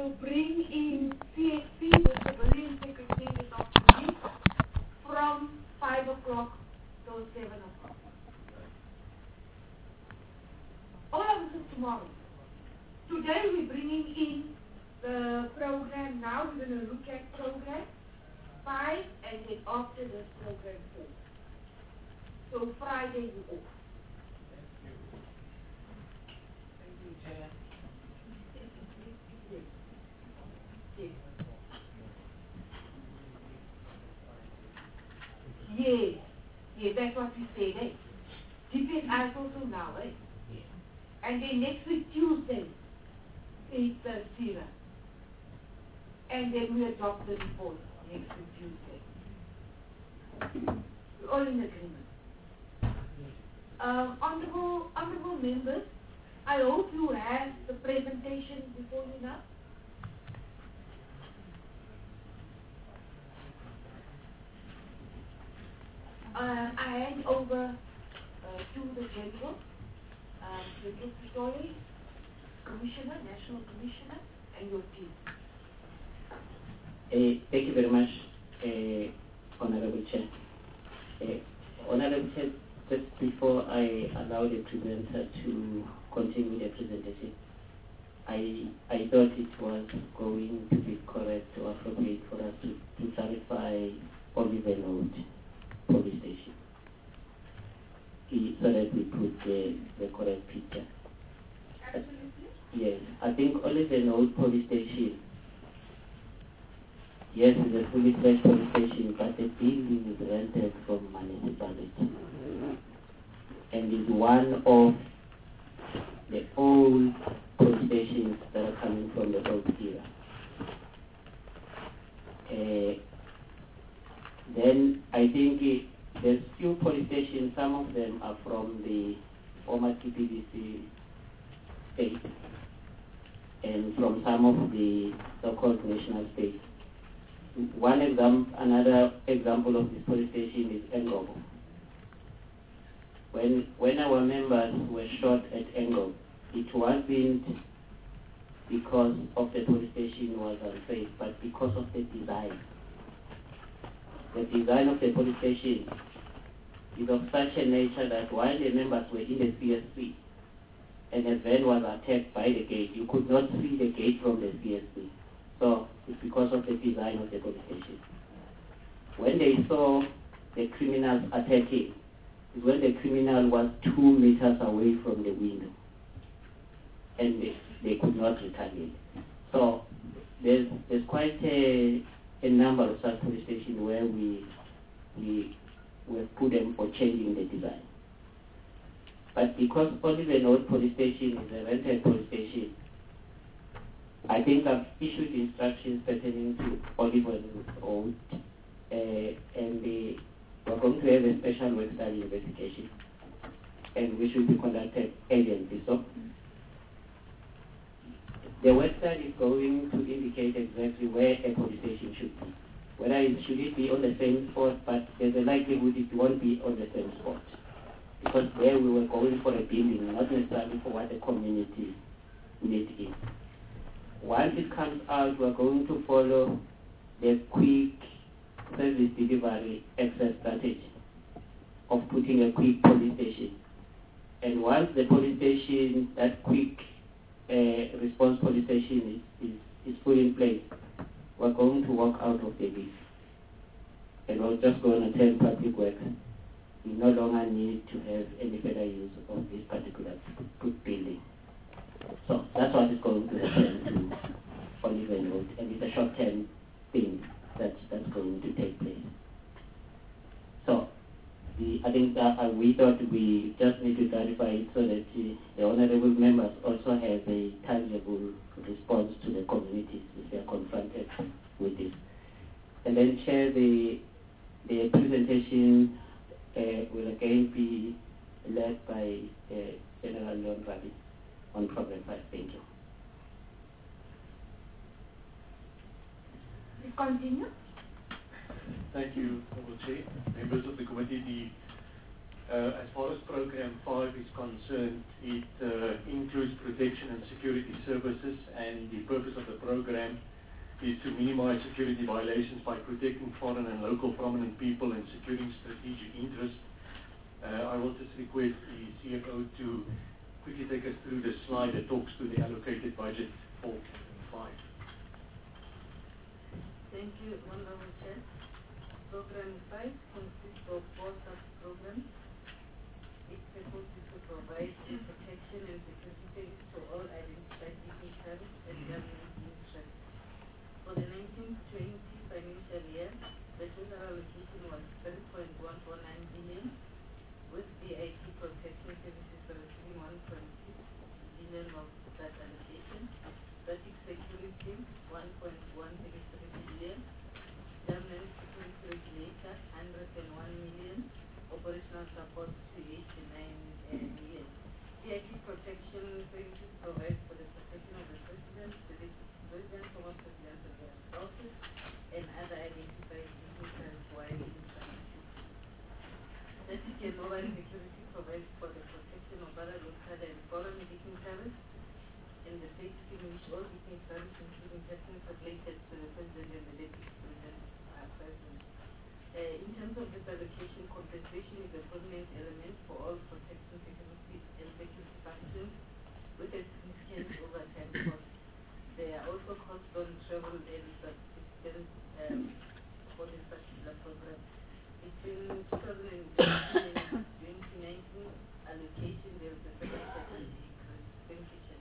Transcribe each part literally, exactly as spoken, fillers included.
will bring in C S P, the Civilian Secretary, this afternoon from five o'clock till seven o'clock. All of this is tomorrow. Today we're bringing in the program now. We're going to look at program five and then after this program four. So Friday we're off. Thank you, Chair. Yes, yes, that's what we say, right? G P S I is also now, right? Yes. And then next week, Tuesday, is the SIRA. And then we adopt the report next week, Tuesday. We're all in agreement. Um, honorable, honorable members, I hope you have the presentation before you now. Uh, I hand over uh, to the General, um, General Pretorius, Commissioner, National Commissioner, and your team. Uh, thank you very much, uh, Honorable Chair. Uh, Honorable Chair, just before I allow the presenter to continue the presentation, I I thought it was going to be correct or appropriate for us to, to clarify Oliver Road police station, so that we put the, the correct picture. Absolutely. Yes, I think Oliver Road police station, yes, it's a fully fledged police station, but the building is rented from municipality. And is one of the old police stations that are coming from the old era. Uh, then I think it, there's few police stations, some of them are from the former T P D C state and from some of the so-called national states. One example, another example of this police station is Engobo. When, when our members were shot at Engobo, it wasn't because of the police station was unsafe, but because of the design. The design of the police station is of such a nature that while the members were in the C S P and a van was attacked by the gate, you could not see the gate from the C S P. So it's because of the design of the police station. When they saw the criminals attacking, is when the criminal was two meters away from the window and they, they could not retaliate. So there's, there's quite a, a number of such police stations where we, we we put them for changing the design. But because Oliver Road police station is a rented police station, I think I've issued instructions pertaining to Oliver Road, uh, and the, we're going to have a special work study investigation, and which will be conducted urgently. So the work study is going to indicate exactly where a police station should be. Whether it should it be on the same spot, but there's a likelihood it won't be on the same spot. Because there we were going for a building, not necessarily for what the community need is. Once it comes out, we're going to follow the quick service delivery access strategy of putting a quick police station. And once the police station, that quick uh, response police station is, is, is put in place, we're going to walk out of the lease. And we're just going to tell public works, we no longer need to have any further use of this particular good building. So that's what is going to happen to Oliver Road, and it's a short-term thing that's, that's going to take place. So the, I think that uh, we thought we just need to clarify it so that uh, the honorable members also have a tangible response to the communities if they are confronted with this. And then Chair, the, the presentation uh, will again be led by uh, General Leon Rabi on Program five. Thank you. Please continue. Thank you, Honorable Chair. Members of the committee, the, uh, as far as Program five is concerned, it uh, includes protection and security services, and the purpose of the program is to minimize security violations by protecting foreign and local prominent people and securing strategic interests. Uh, I will just request the C F O to quickly take us through the slide that talks to the allocated budget for twenty-five. Thank you, Honorable Chair. Program five consists of four sub-programs. Its purpose is to provide protection and security service to all identified dignitaries and government interests. For the nineteen twenty financial year, the total allocation was three point one four nine billion, with V I P protection services receiving one point six billion of that allocation, static security one point one three three billion, government security regulator one hundred one million, operational support two hundred eighty-nine million. V I P protection services provide for the protection of the President, the President, former President of the office, and other identified dignitaries while in transit. Static and mobile security provides for the protection of other local and foreign dignitaries, and the state scheme in which all dignitaries, including persons related to the President and the Deputy President, are present. Uh, in terms of this allocation, compensation is a prominent element for all protection security and security functions with a significant overtime cost. There are also costs on travel and subsistence um, for this particular program. Between two thousand eighteen and twenty nineteen allocation, there was a significant increase. Thank you, Chair.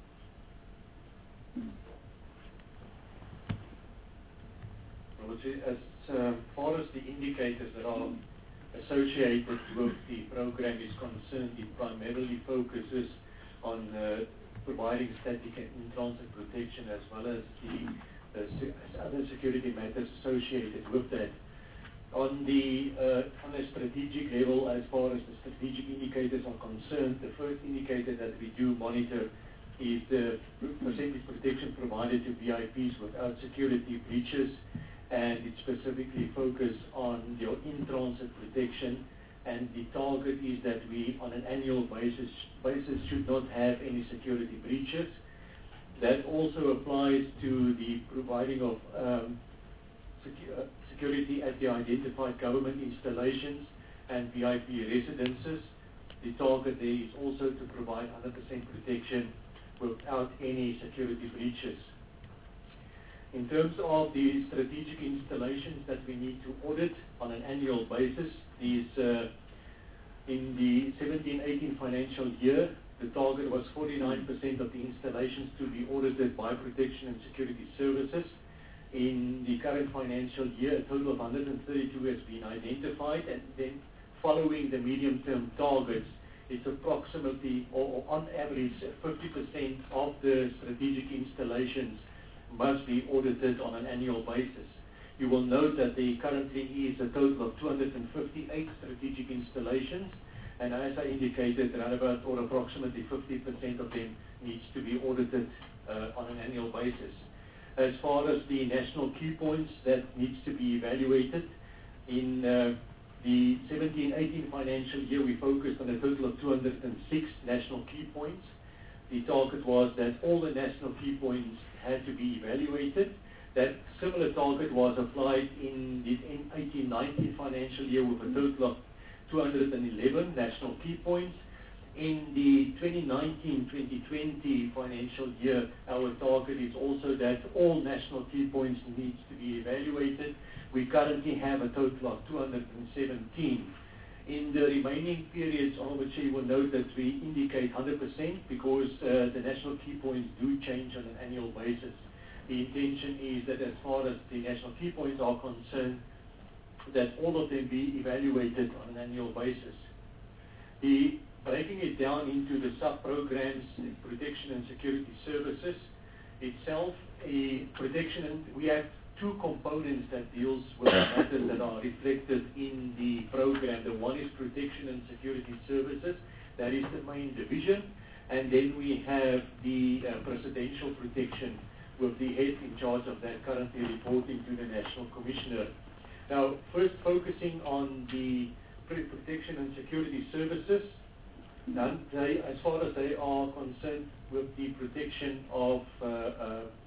As um, far as the indicators that are associated with the program is concerned, it primarily focuses on uh, providing static and in-transit protection as well as the uh, se other security matters associated with that. On the uh, on a strategic level, as far as the strategic indicators are concerned, the first indicator that we do monitor is the percentage protection provided to V I Ps without security breaches, and it specifically focuses on your in-transit protection, and the target is that we, on an annual basis, basis should not have any security breaches. That also applies to the providing of um, secu security at the identified government installations and V I P residences. The target there is also to provide one hundred percent protection without any security breaches. In terms of the strategic installations that we need to audit on an annual basis, these uh, in the seventeen eighteen financial year, the target was forty-nine percent of the installations to be audited by Protection and Security Services. In the current financial year, a total of one hundred thirty-two has been identified, and then following the medium-term targets, it's approximately, or, or on average, fifty percent of the strategic installations must be audited on an annual basis. You will note that there currently is a total of two hundred fifty-eight strategic installations, and as I indicated, around about or approximately fifty percent of them needs to be audited uh, on an annual basis. As far as the national key points that needs to be evaluated, in uh, the seventeen eighteen financial year, we focused on a total of two hundred six national key points. The target was that all the national key points had to be evaluated. That similar target was applied in the eighteen nineteen financial year with a total of two hundred eleven national key points. In the twenty nineteen twenty twenty financial year, our target is also that all national key points needs to be evaluated. We currently have a total of two hundred seventeen. In the remaining periods, on which you will note that we indicate one hundred percent because uh, the national key points do change on an annual basis. The intention is that as far as the national key points are concerned, that all of them be evaluated on an annual basis. The breaking it down into the sub-programs, protection and security services itself, a protection, and we have two components that deals with the matters that are reflected in the program. The one is protection and security services, that is the main division, and then we have the uh, presidential protection with the head in charge of that currently reporting to the National Commissioner. Now, first focusing on the protection and security services, now they, as far as they are concerned with the protection of uh, uh,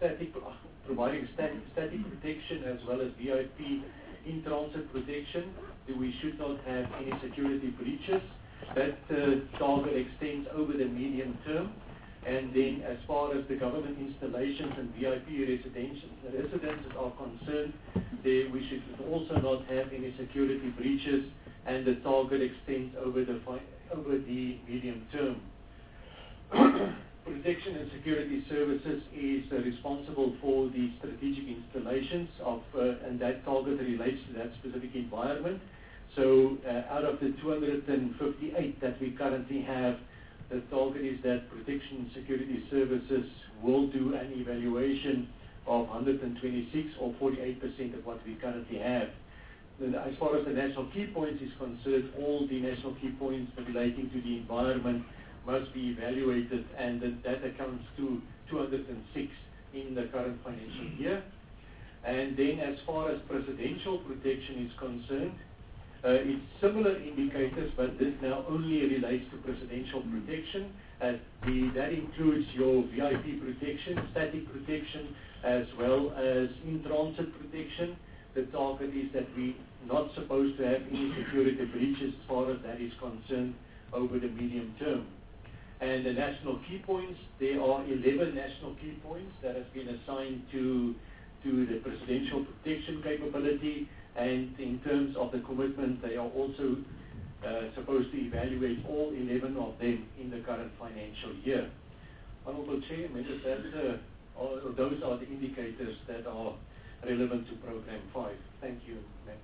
static, providing static, static protection as well as V I P in-transit protection. We should not have any security breaches. That uh, target extends over the medium term. And then as far as the government installations and V I P residences, residences are concerned, they, we should also not have any security breaches, and the target extends over the, fi over the medium term. Protection and Security Services is uh, responsible for the strategic installations of, uh, and that target relates to that specific environment. So uh, out of the two hundred fifty-eight that we currently have, the target is that Protection and Security Services will do an evaluation of one hundred twenty-six or forty-eight percent of what we currently have. Then as far as the national key points is concerned, all the national key points relating to the environment must be evaluated, and that, that accounts to two hundred six in the current financial year. And then as far as presidential protection is concerned, Uh, it's similar indicators, but this now only relates to presidential protection. As the, that includes your V I P protection, static protection, as well as in-transit protection. The target is that we're not supposed to have any security breaches as far as that is concerned over the medium term. And the national key points, there are eleven national key points that have been assigned to, to the presidential protection capability. And in terms of the commitment, they are also uh, supposed to evaluate all eleven of them in the current financial year. Honourable Chair, members, that, uh, are, those are the indicators that are relevant to Program five. Thank you, Ma'am.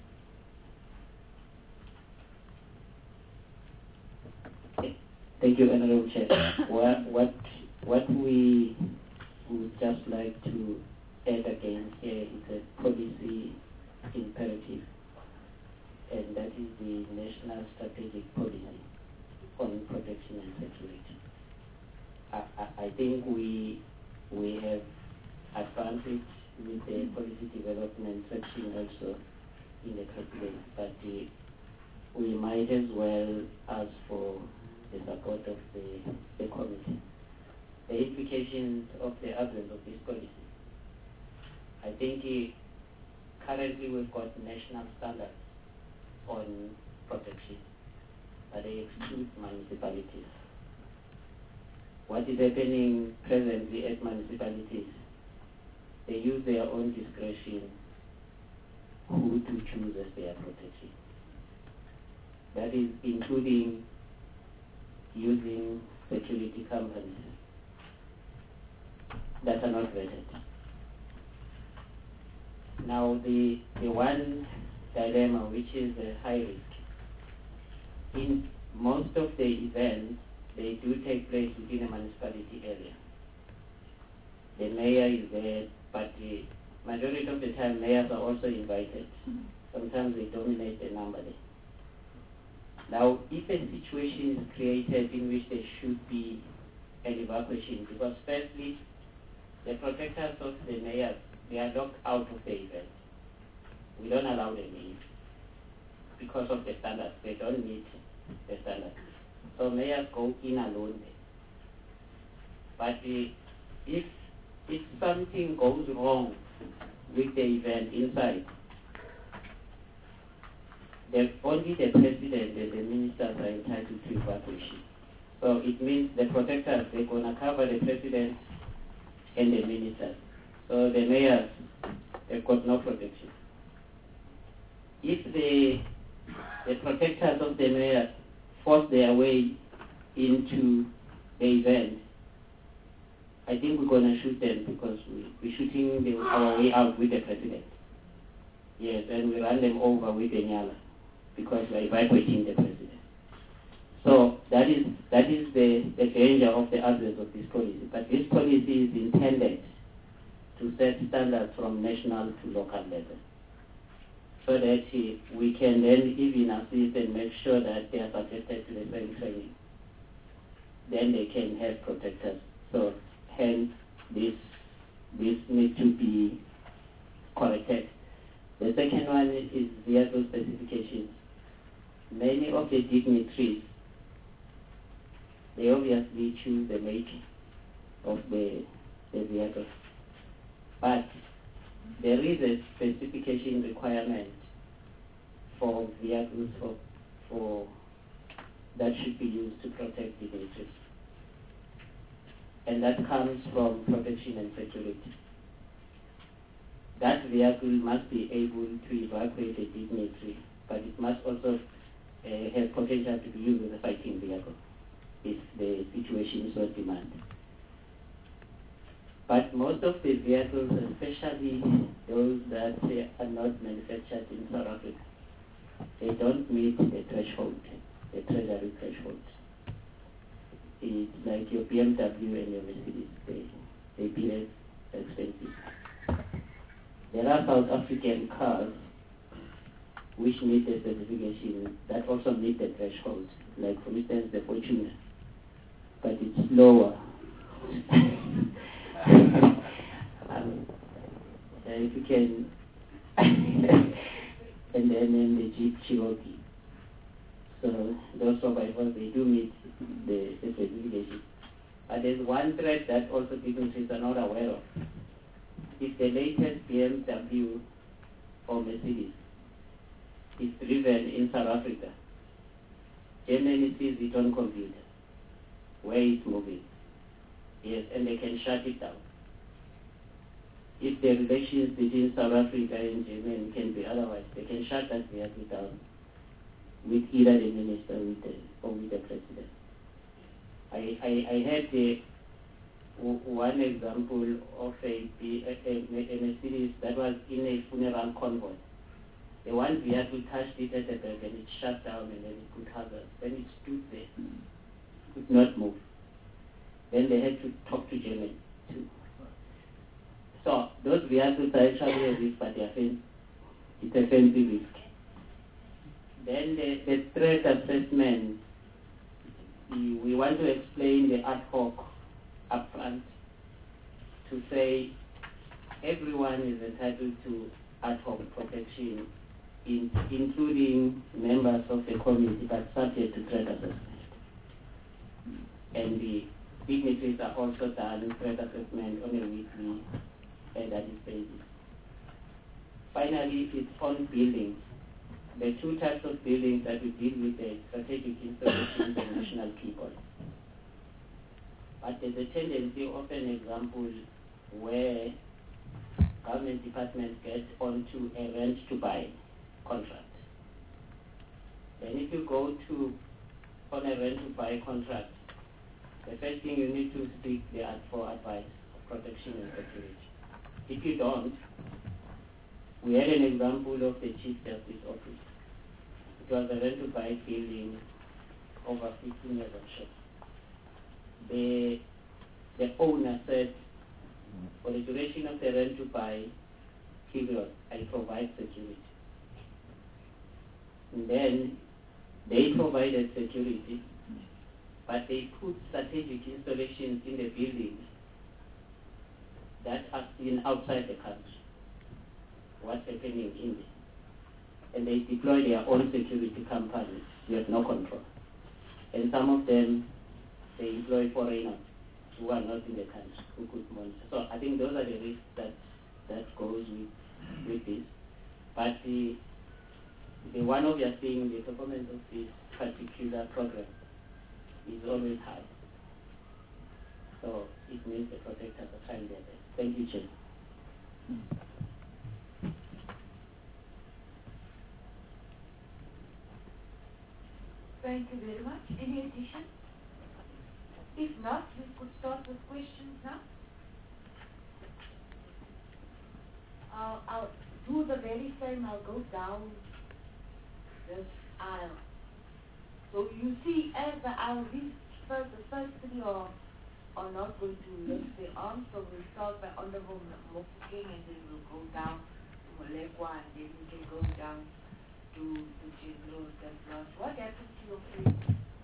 Thank you, Honourable Chair. what, what, what we would just like to add again here is a policy imperative, and that is the National Strategic Policy on Protection and Security. I, I, I think we we have advantage with the policy development section also in the curriculum, but uh, we might as well ask for the support of the, the committee. The implications of the absence of this policy. I think uh, currently we've got national standards on protection, but they exclude municipalities. What is happening presently at municipalities, they use their own discretion who to choose as their protection. That is including using security companies that are not vetted. Now, the, the one dilemma, which is a high risk, in most of the events, they do take place within a municipality area. The mayor is there, but the majority of the time, mayors are also invited. Sometimes they dominate the number there. Now, if a situation is created in which there should be an evacuation, because firstly, the protectors of the mayors, they are locked out of the event. We don't allow them in because of the standards. They don't meet the standards. So mayors go in alone. But uh, if, if something goes wrong with the event inside, the, only the president and the ministers are entitled to evacuation. So it means the protectors, they're going to cover the president and the ministers. So the mayors, they've got no protection. If the, the protectors of the mayors force their way into the event, I think we're going to shoot them because we, we're shooting the, our way out with the president. Yes, and we run them over with the Nyala because we're evacuating the president. So that is, that is the, the danger of the absence of this policy. But this policy is intended to set standards from national to local level, so that uh, we can then even assist and make sure that they are subjected to the same training. Then they can have protectors. So hence this this needs to be corrected. The second one is vehicle specifications. Many of the dignitaries, they obviously choose the make of the, the vehicle. there is a specification requirement for vehicles for, for that should be used to protect dignitaries. And that comes from protection and security. That vehicle must be able to evacuate a dignitary, but it must also uh, have potential to be used as a fighting vehicle if the situation so demands. But most of the vehicles, especially those that uh, are not manufactured in South Africa, they don't meet the threshold, the treasury threshold. It's like your B M W and your Mercedes, they, they be less expensive. There are South African cars which meet the specification that also meet the threshold, like for instance the Fortuner, but it's lower. um, if you can, and then in the Jeep Cherokee. So those survivors, they do meet the, the specification. But there's one threat that also dignitaries are not aware of. If the latest B M W or Mercedes is driven in South Africa, Germany sees it on computer where it's moving. Yes, and they can shut it down. If the relations between South Africa and Germany can be otherwise, they can shut that vehicle down with either the minister with the, or with the president. I, I, I had the, w- one example of a, a, a, a Mercedes that was in a funeral convoy. The one vehicle touched it at the back and it shut down and then it put hazard. Then it stood there, could not move. Then they had to talk to Germany too. So those vehicles are actually a risk, but they are fen- it's a fancy risk. Then the, the threat assessment, we, we want to explain the ad hoc upfront to say everyone is entitled to ad hoc protection, in, including members of the community, but subject to threat assessment. And the dignitaries are also done threat assessment on a weekly and that is basis. Finally, it's on buildings. The two types of buildings that we deal with are strategic installations and national keyboards. But there's a tendency of an example where government departments get onto a rent-to-buy contract. Then if you go to on a rent-to-buy contract, the first thing you need to seek the ad for advice, protection and security. If you don't, we had an example of the Chief Justice Office. It was a rent-to-buy building over fifteen years of shop. The, the owner said, for the duration of the rent-to-buy period, I provide security. And then they provided security, but they put strategic installations in the building that are seen outside the country. What's happening in there? And they deploy their own security companies. You have no control. And some of them, they employ foreigners who are not in the country, who could monitor. So I think those are the risks that, that goes with, with this. But the, the one obvious thing, the performance of this particular program is always high. So it means the protectors are trying their best. Thank you, Chair. Thank you very much. Any addition? If not, we could start with questions now. I'll, I'll do the very same. I'll go down this aisle. So you see, as the aisle, these first, the first three are, are not going to lift their arms. So we'll start by Honorable Mofokeng, and then we'll go down to Molekwa, and then we can go down to the General Deblas. What happened to your friend?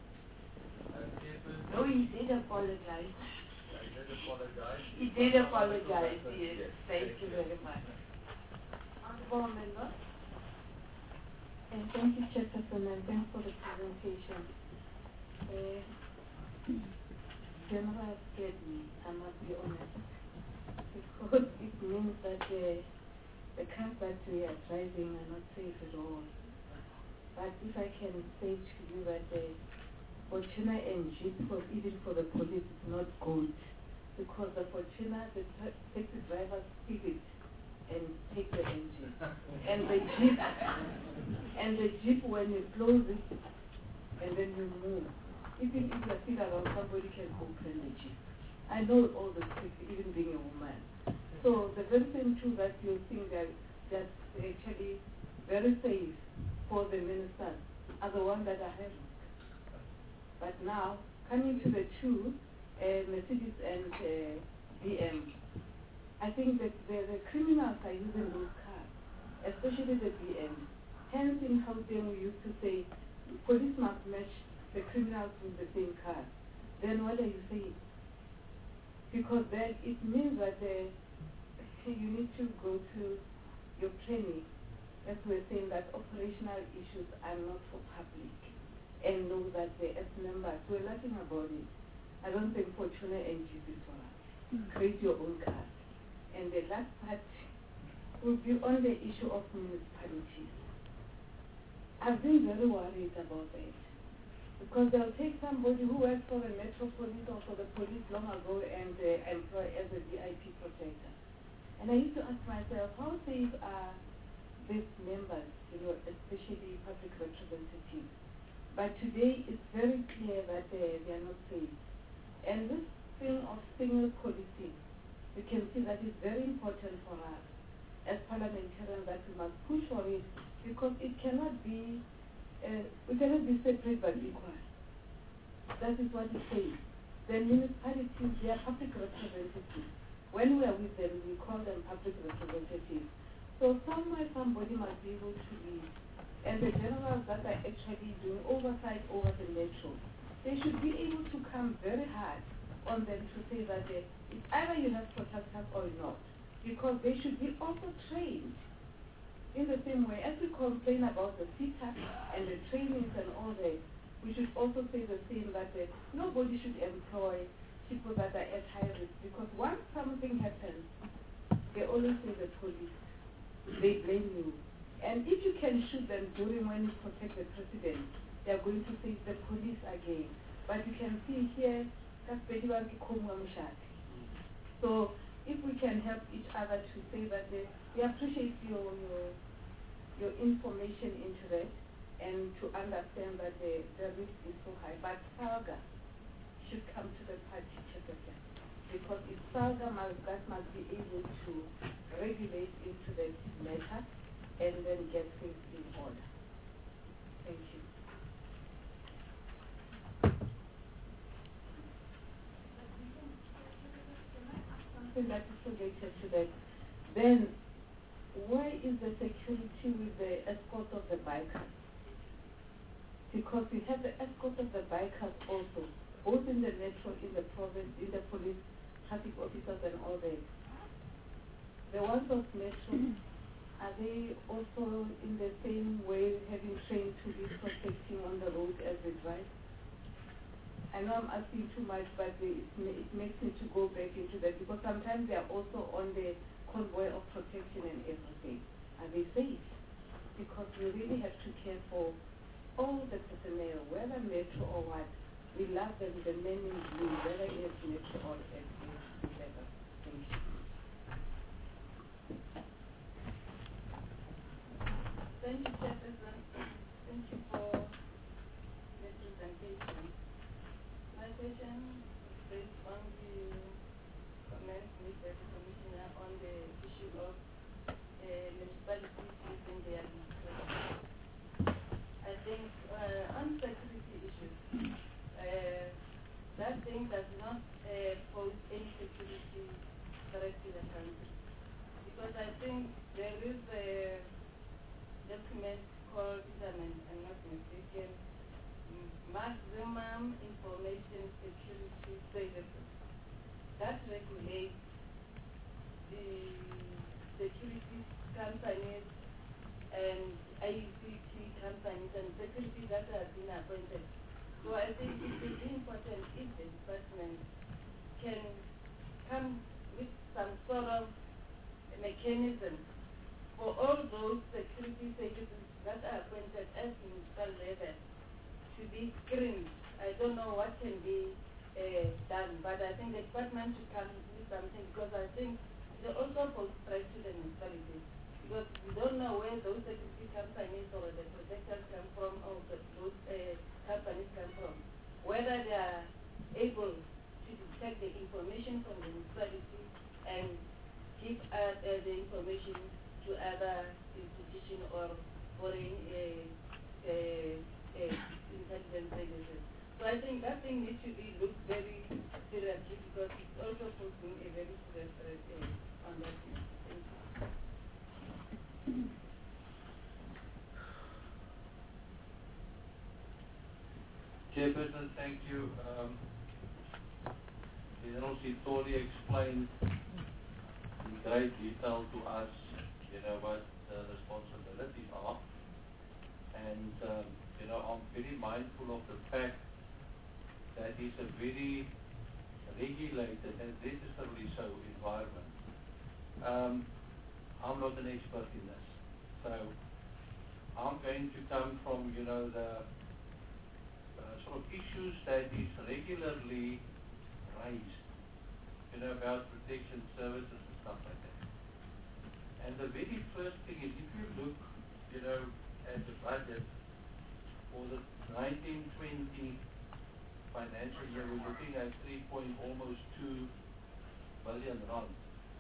No, he did apologize. I did apologize. He did apologize, yes. yes. Thank you very much. Honorable Member. And thank you, Chairperson, and thanks for the presentation. Uh, General scared me, I must be honest, because it means that uh, the cars that we are driving are not safe at all. But if I can say to you that the Fortuner and Jeep, for, even for the police, is not good. Because the Fortuner, the tra- taxi drivers speed it and take the engine. And the Jeep, and the Jeep, when you close it, and then you move, even if you're still around, somebody can open the Jeep. I know all the tricks, even being a woman. So the very same tool that you think that that's actually very safe for the ministers are the ones that are having. But now, coming to the two, uh, Mercedes and uh, B M, I think that the, the criminals are using those cars, especially the B M. Hence, in Gauteng, we used to say, police must match the criminals with the same car. Then what are you saying? Because then it means that uh, you need to go to your training, as we're saying that operational issues are not for public, and know that the as members, we're laughing about it. I don't think Fortuna and G P for us. Mm-hmm. Create your own card. And the last part will be on the issue of municipalities. I've been very worried about that. Because they'll take somebody who worked for the Metro Police or for the police long ago and uh, employ as a V I P protector. And I used to ask myself, how safe are these members, you know, especially public representatives? But today it's very clear that uh, they are not safe. And this thing of single policing, you can see that it's very important for us as parliamentarians that we must push for it, because it cannot be Uh, we cannot be separate but equal. That is what it says. The municipalities, they are public representatives. When we are with them, we call them public representatives. So somewhere somebody must be able to lead. And the generals that are actually doing oversight over the metro, they should be able to come very hard on them to say that they, it's either you have protectors or not. Because they should be also trained in the same way as we complain about the C T A and the trainings and all that. We should also say the same, that uh, nobody should employ people that are at high risk, because once something happens, they always say the police. They blame you. And if you can shoot them during when you protect the president, they are going to say the police again. But you can see here, so if we can help each other to say that they, we appreciate your, your your information into that, and to understand that the, the risk is so high. But SALGA should come to the party together, because if SALGA must, that must be able to regulate into that matter and then get things in order. Thank you. Something that is related to that. Then, where is the security with the escort of the bikers? Because we have the escort of the bikers also, both in the metro, in the province, in the police, traffic officers and all that. The ones of metro, are they also in the same way having trained to be protecting on the road as they drive? I know I'm asking too much, but it, it makes me to go back into that, because sometimes they are also on the convoy of protection and everything. Are they safe? Because we really have to care for all the personnel, whether metro or what. We love them, the men in blue, whether it is metro or at the level. Thank you. Thank you, Chairperson. Thank you for the presentation. My question is based on the comments made by the Commissioner on the issue of uh, municipalities using their discretion. I think uh, on security issues, uh, that thing does not uh, pose any security threat to the country. Because I think there is a document called, if I'm not mistaken, Maximum Information Security Services, that regulates the security companies and I C T companies and security that have been appointed. So I think it will be important if the department can come with some sort of mechanism for all those security services that are appointed at municipal level to be screened. I don't know what can be uh, done, but I think the department should come with something, because I think they also pose threat to the municipalities, because we don't know where those security companies or the projectors come from, or the, those uh, companies come from, whether they are able to detect the information from the municipality and give uh, uh, the information to other institutions or foreign uh, uh, uh, intelligence agencies. So I think that thing needs to be looked very seriously, because it's also posing a very serious threat uh, on that thing. Thank you. Chairperson, thank you. Um, General Sitoli explained in great detail to us, you know, what the responsibilities are. And, um, you know, I'm very mindful of the fact that it's a very regulated and necessarily so environment. Um, I'm not an expert in this. So I'm going to come from, you know, the uh, sort of issues that is regularly raised, you know, about protection services and stuff like that. And the very first thing is, if you look, you know, at the budget for the nineteen twenty financial year, we're looking at three point almost two billion rand.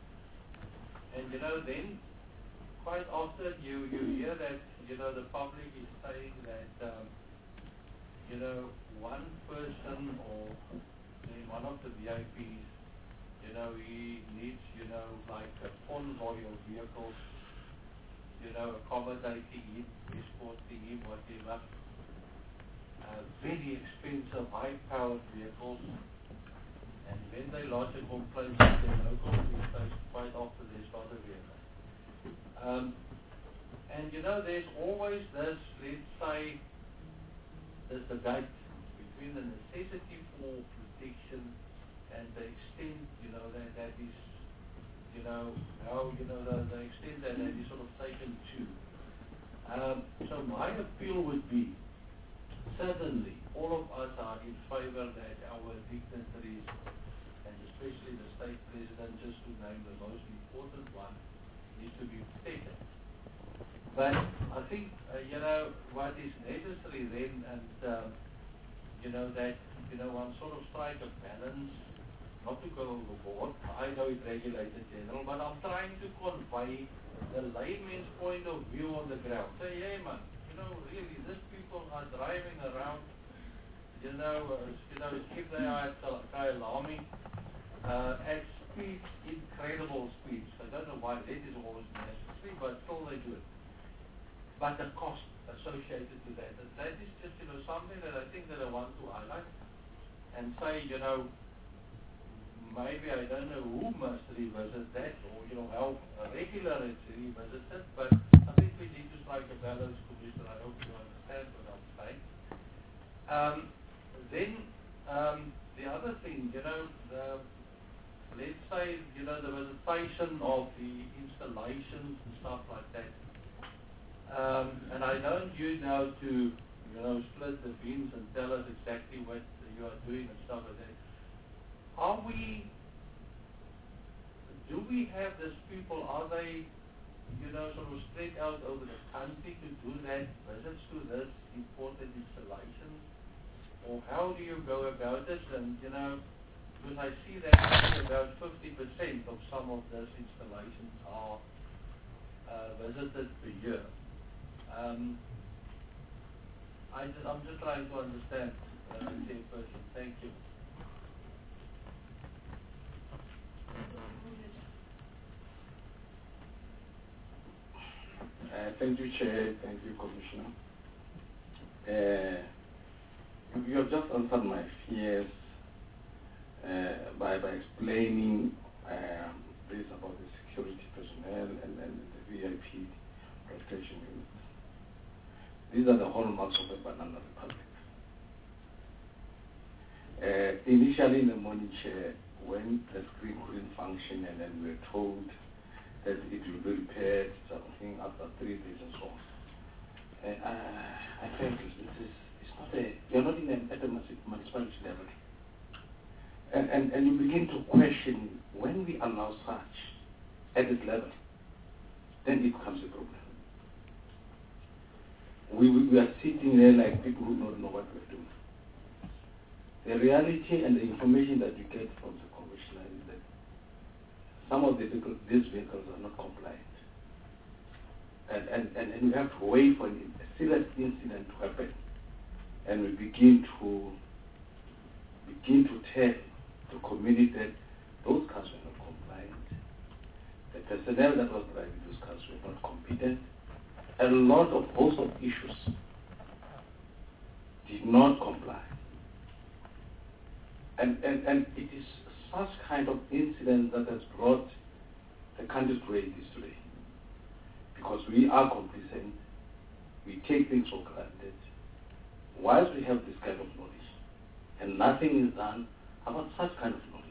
And you know, then quite often you, you hear that, you know, the public is saying that, um, you know, one person or say one of the V I Ps, you know, he needs, you know, like a convoy of vehicles, you know, accommodating him, escorting him, whatever. Uh, very expensive, high-powered vehicles, and when they lodge a complaint with the local police, quite often they start a vehicle. Um, and you know, there's always this, let's say, this debate between the necessity for protection and the extent, you know, that that is, you know, how, you know, the, the extent that that is sort of taken to. Um, so my appeal would be, certainly, all of us are in favor that our dignitaries, and especially the state president, just to name the most important one, needs to be protected. But I think, uh, you know, what is necessary then, and, um, you know, that, you know, one sort of strike a balance, not to go overboard. I know it's regulated general, but I'm trying to convey the layman's point of view on the ground. Say, hey man, you know, really, these people are driving around, you know, uh, you know, if they are at Kyalami, uh, at speeds, incredible speeds. I don't know why that is always necessary, but still they do it. But the cost associated to that, and that is just, you know, something that I think that I want to highlight and say, you know, maybe I don't know who must revisit that, or, you know, how regular it's revisited, but I think we need to strike a balance, Commissioner. I hope you understand what I'm saying. Um, then, um, the other thing, you know, the, let's say, you know, the visitation of the installations and stuff like that. Um, and I don't you know to, you know, split the beans and tell us exactly what you are doing and stuff like that. Are we, do we have these people, are they, you know, sort of spread out over the country to do that, visits to this important installations? Or how do you go about this? And, you know, because I see that about fifty percent of some of those installations are uh, visited per year. Um, I just, I'm just trying to understand, uh, Chairperson. Thank you. Uh, thank you, Chair. Thank you, Commissioner. Uh, you, you have just answered my fears uh, by, by explaining uh, this about the security personnel and, and the V I P protection unit. These are the hallmarks of a banana republic. Uh, initially in the morning, Chair, when the screen couldn't function and then we were told that it will be repaired, something after three days and so on. And uh, I think this is, it's not a, you're not in a, at the municipality level. And, and, and you begin to question, when we allow such at this level, then it becomes a problem. We, we, we are sitting there like people who don't know what we're doing. The reality and the information that we get from the commissioner is that some of the vehicles, these vehicles are not compliant. And, and, and, and we have to wait for a serious incident to happen. And we begin to begin to tell the community that those cars were not compliant. The personnel that was driving those cars were not competent. A lot of host of issues did not comply. And, and, and it is such kind of incident that has brought the country to where it is today. Because we are complacent, we take things for granted. Whilst we have this kind of knowledge, and nothing is done about such kind of knowledge.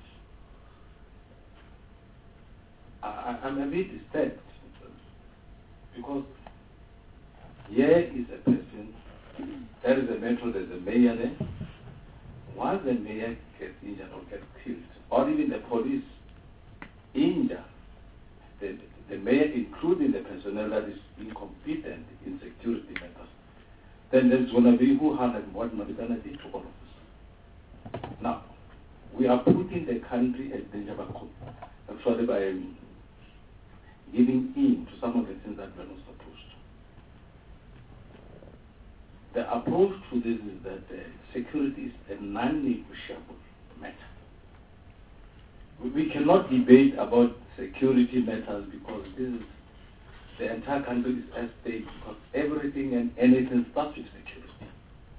I, I'm a bit disturbed, because here is a person, there is a metro, there's a mayor there. Once the mayor gets injured or gets killed, or even the police injure the, the mayor, including the personnel that is incompetent in security matters, then there's going to be who has and what not going to do to all of us. Now, we are putting the country at danger by, actually by um, giving in to some of the things that we're not supposed to. The approach to this is that uh, security is a non-negotiable matter. We cannot debate about security matters because this is, the entire country is at stake, because everything and anything starts with security.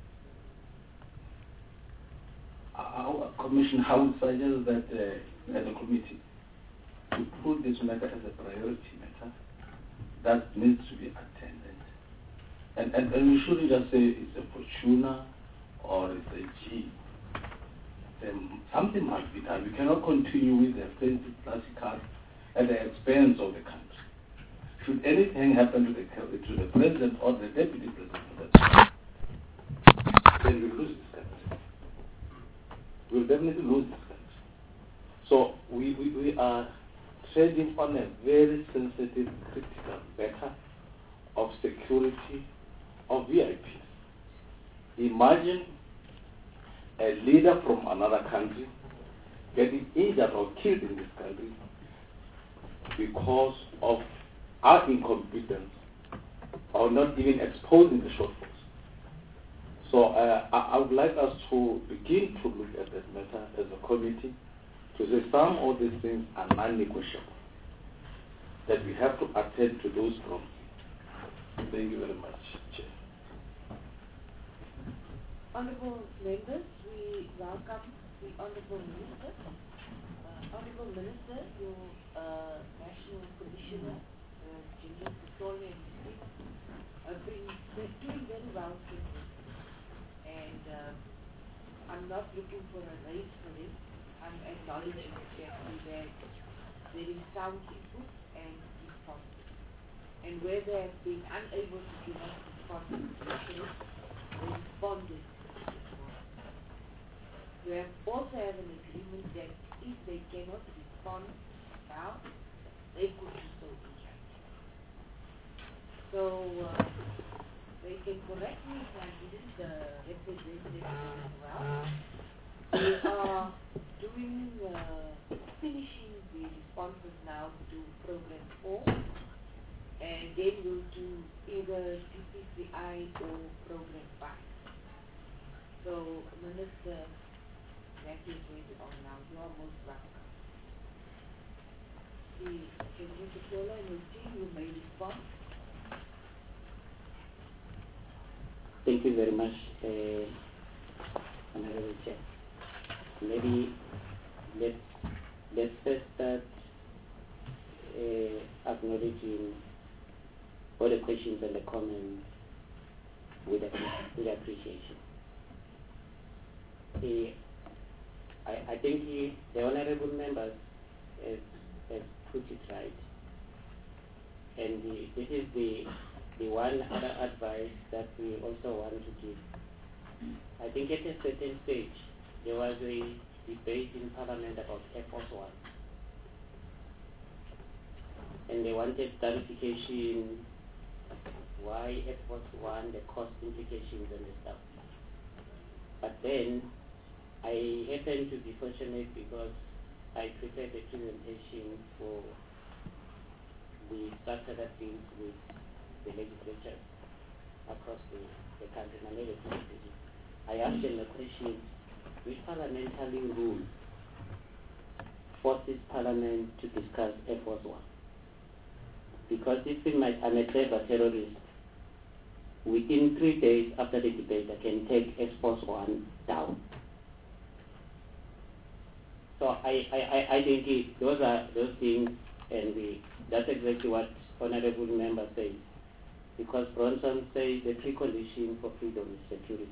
Our commission, I would suggest that uh, as a committee, to put this matter as a priority matter that needs to be attended. And, and, and we shouldn't just say it's a Fortuna or it's a G. Then something must be done. We cannot continue with the expensive plastic cars at the expense of the country. Should anything happen to the, to the president or the deputy president, then we lose this country. We'll definitely lose this country. So we, we, we are treading on a very sensitive, critical matter of security of V I Ps. Imagine a leader from another country getting injured or killed in this country because of our incompetence or not even exposing the shortfalls. So uh, I, I would like us to begin to look at that matter as a committee to say some of these things are non-negotiable, that we have to attend to those problems. Thank you very much, Chair. Honourable members, we welcome the Honourable Minister. Uh, Honourable Minister, your uh, National Commissioner, uh, General Victoria and his team, have been doing very well since this. And uh, I'm not looking for a raise for this. I'm acknowledging exactly that there is sound input and response. And where they have been unable to give us responses, they responded. We have also have an agreement that if they cannot respond now, they could do so in writing. So uh, they can correct me if I didn't uh, represent them as well. We are doing, uh, finishing the responses now to program four, and then we'll do either C P C I or program five. So, Minister, that is where we are now. You are most welcome. The General Victoria and your team, you may respond. Thank you very much, uh, Honorable Chair. Maybe let's, let's first start uh, acknowledging all the questions and the comments with, with appreciation. Uh, I, I think he, the honorable members has, has put it right. And the, this is the, the one other advice that we also want to give. I think at a certain stage, there was a debate in Parliament about Air Force One. And they wanted clarification why Air Force One, the cost implications and the stuff. But then, I happened to be fortunate because I prepared a presentation for the structure that deals with the legislature across the, the country. And I made a presentation. I asked them the question, which parliamentary rule forces Parliament to discuss Air Force One? Because if I'm a clever terrorist, within three days after the debate, I can take Air Force One down. So I, I, I, I think it, those are those things, and we, that's exactly what Honorable Member says. Because Bronson says the precondition for freedom is security.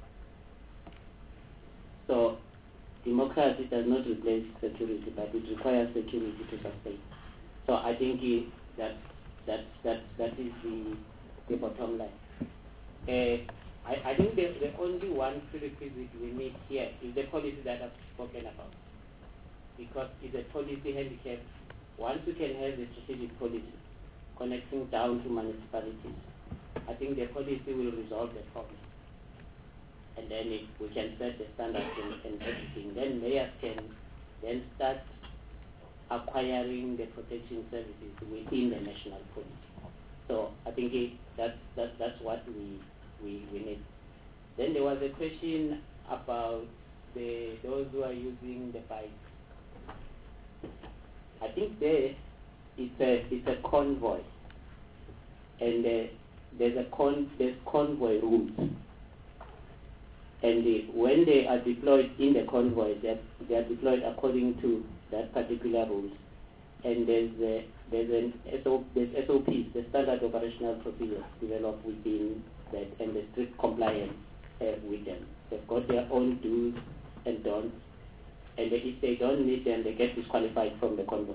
So democracy does not replace security, but it requires security to sustain. So I think it, that that that that is the the bottom line. Uh, I, I think the, the only one prerequisite we need here is the policy that I've spoken about. Because it's a policy handicap. Once you can have the strategic policy connecting down to municipalities, I think the policy will resolve the problem. And then if we can set the standards and, and everything, then mayors can then start acquiring the protection services within the national policy. So I think it, that's, that, that's what we, we, we need. Then there was a question about the those who are using the bikes. I think there it's a it's a convoy, and uh, there's a con there's convoy rules, and the, when they are deployed in the convoy, they are, they are deployed according to that particular rules, and there's a, there's an S O, there's S O Ps, the standard operational procedures developed within that, and the strict compliance uh, with them. They've got their own do's and don'ts. And if they don't meet them, they get disqualified from the convoy.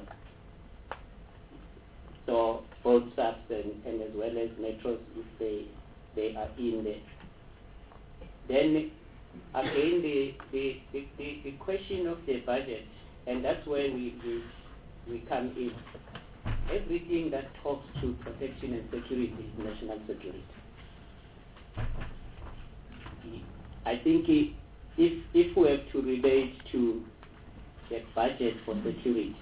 So both subs and, and as well as metros, if they they are in there. Then again, the the, the, the, the question of the budget, and that's where we, we we come in. Everything that talks to protection and security is national security. I think if if we have to relate to the budget for security,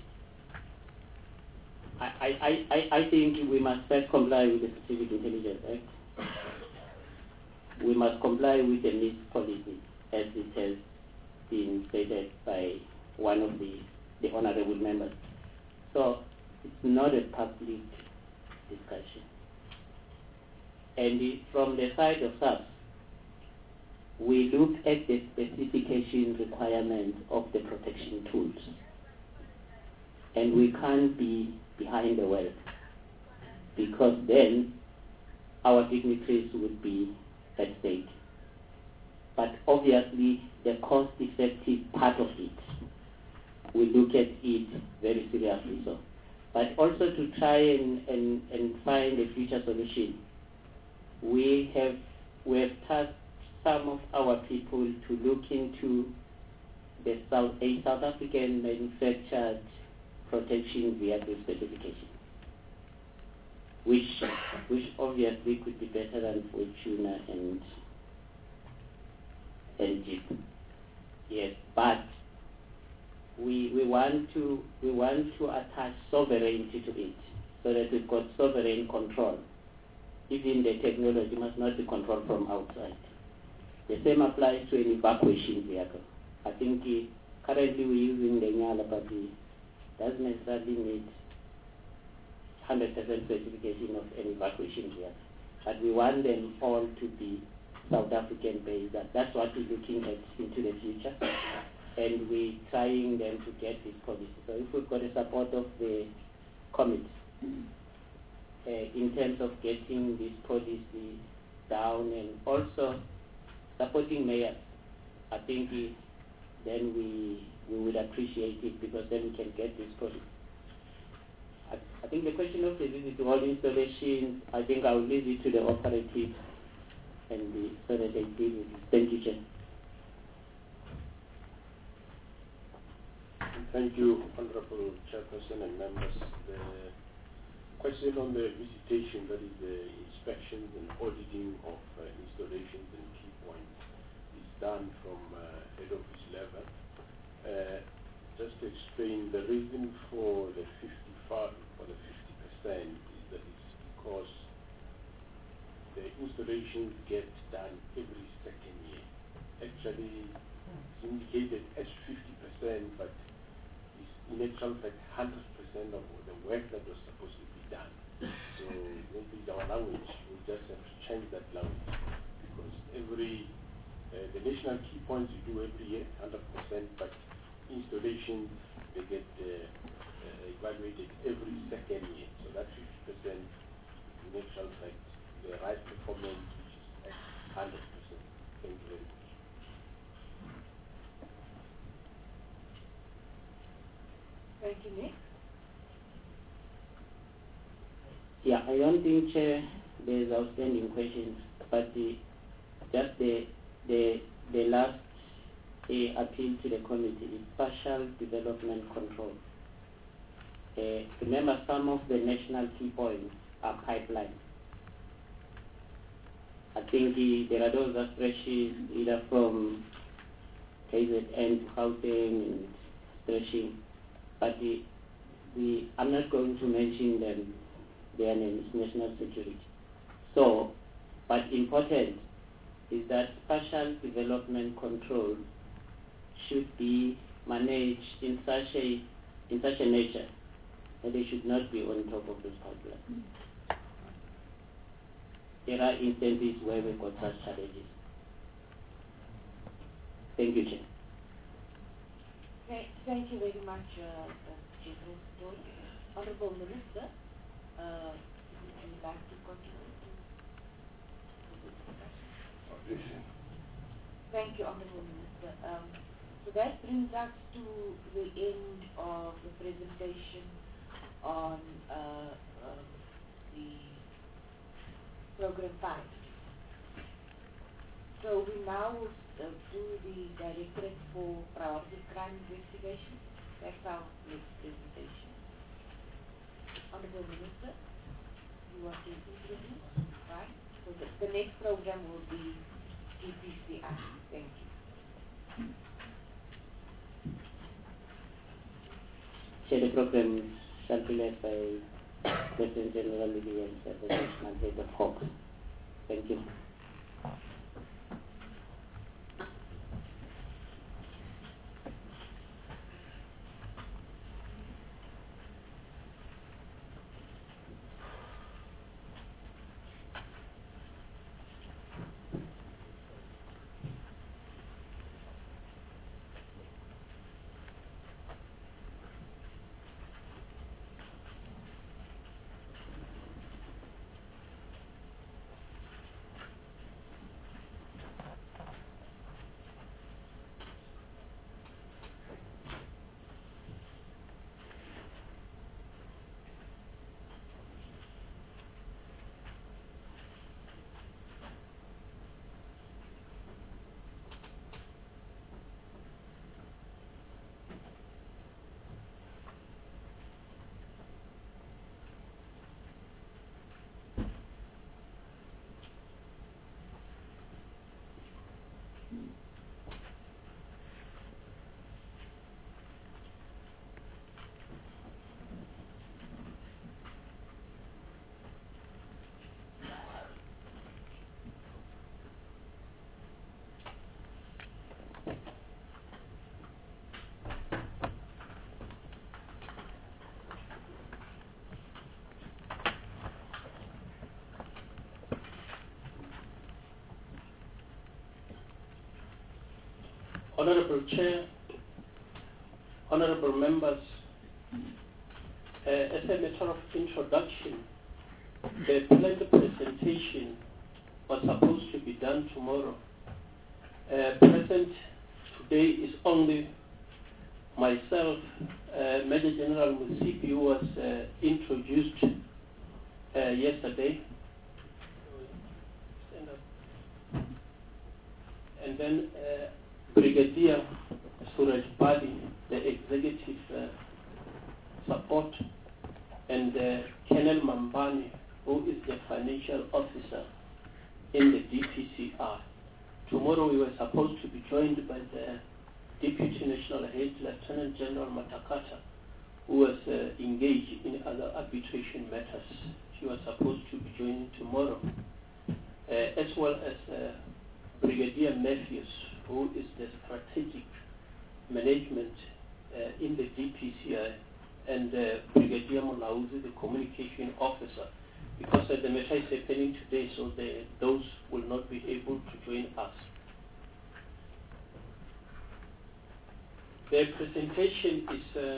I, I, I, I think we must first comply with the Strategic Intelligence Act. We must comply with the NIST policy as it has been stated by one of the, the honorable members. So it's not a public discussion. And it, from the side of S A P S, we look at the specification requirements of the protection tools. And we can't be behind the world, because then our dignitaries would be at stake. But obviously, the cost-effective part of it, we look at it very seriously. So, but also to try and, and, and find a future solution, we have we have tasked some of our people to look into the South, a South African manufactured protection vehicle specification, which which obviously could be better than Fortuna and and Jeep. Yes, but we we want to we want to attach sovereignty to it, so that we've got sovereign control. Even the technology must not be controlled from outside. The same applies to an evacuation vehicle. I think uh, currently we're using the Nyala, but it doesn't necessarily need one hundred percent specification of an evacuation vehicle. But we want them all to be South African based. That, that's what we're looking at into the future. And we're trying them to get this policy. So if we've got the support of the committee, uh, in terms of getting this policy down and also supporting mayors, I think uh, then we we would appreciate it, because then we can get this policy. I think the question of the visit to all installations, I think I will leave it to the operative and the, so that they deal with it. Thank you, Chair. Thank you, Honorable Chairperson and members. The question on the visitation, that is the inspections and auditing of uh, installations and key points, is done from uh, head office level. Uh, just to explain, the reason for the fifty-five or the fifty percent is that it's because the installations get done every second year. Actually, it's indicated as fifty percent, but it's in actual fact one hundred percent of the work that was supposed to be done. So maybe our language, we just have to change that language, because every, uh, the national key points you do every year, one hundred percent, but installations, they get uh, uh, evaluated every second year. So that fifty percent is in actual fact the right performance, which is at one hundred percent. Thank you very much. Thank you, Nick. Yeah, I don't think, Chair, there's outstanding questions, but the, just the, the, the last uh, appeal to the committee is partial development control. Uh, remember, some of the national key points are pipelines. I think the, there are those that stretches either from K Z N to Gauteng and stretching, but the, the, I'm not going to mention them, their name is national security. So, but important is that partial development control should be managed in such a in such a nature that they should not be on top of those pipelines. There are instances where we've got such challenges. Thank you, Chair. Thank, thank you very much, uh, uh, General Story. Honorable Minister, uh, would you like to continue to, to the discussion? Thank you, Honorable Minister. Um, so that brings us to the end of the presentation on uh, um, the program five. So we now will uh, do the Directorate for Priority Crime Investigation. That's our next presentation. Honorable Minister, you want to introduce? Right? So the, the next program will be T P C I. Thank you. Chair, the program shall be led by President General Williams as the National Head of Hawks. Thank you. Honorable Chair, honorable members, uh, as a matter of introduction, the planned presentation was supposed to be done tomorrow. Uh, present today is only myself, uh, Major General Musipi was uh, introduced uh, yesterday. Stand up. And then uh, Brigadier Suraj Badi, the executive uh, support, and uh, Colonel Mambani, who is the financial officer in the D P C I. Tomorrow we were supposed to be joined by the Deputy National Head, Lieutenant General Matakata, who was uh, engaged in other arbitration matters. She was supposed to be joining tomorrow, uh, as well as uh, Brigadier Matthews, who is the strategic management uh, in the D P C I, and uh, Brigadier Mulauzi, the communication officer, because uh, the matter is happening today, so the, those will not be able to join us. The presentation is uh,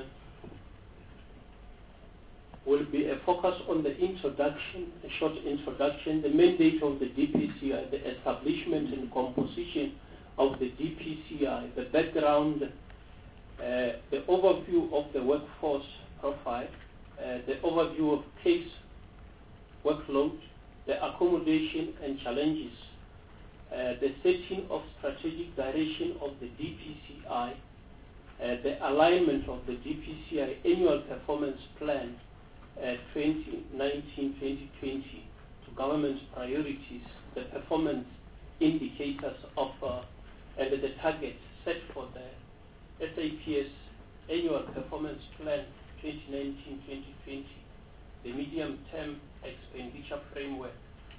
will be a focus on the introduction, a short introduction, the mandate of the D P C I, the establishment and composition of the D P C I, the background, uh, the overview of the workforce profile, uh, the overview of case workload, the accommodation and challenges, uh, the setting of strategic direction of the D P C I, uh, the alignment of the D P C I annual performance plan uh, twenty nineteen to twenty twenty to government priorities, the performance indicators of uh, and the targets set for the S A P S annual performance plan twenty nineteen to twenty twenty, the medium-term expenditure framework.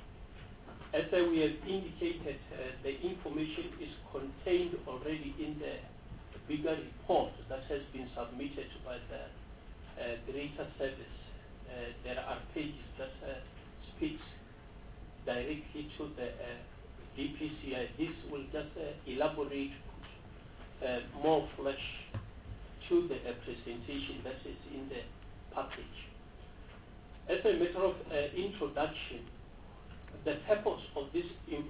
As uh, we have indicated, uh, the information is contained already in the bigger report that has been submitted by the uh, Greater Service. Uh, there are pages that uh, speaks directly to the uh, D P C I. This will just uh, elaborate uh, more flesh to the uh, presentation that is in the package. As a matter of uh, introduction, the purpose of this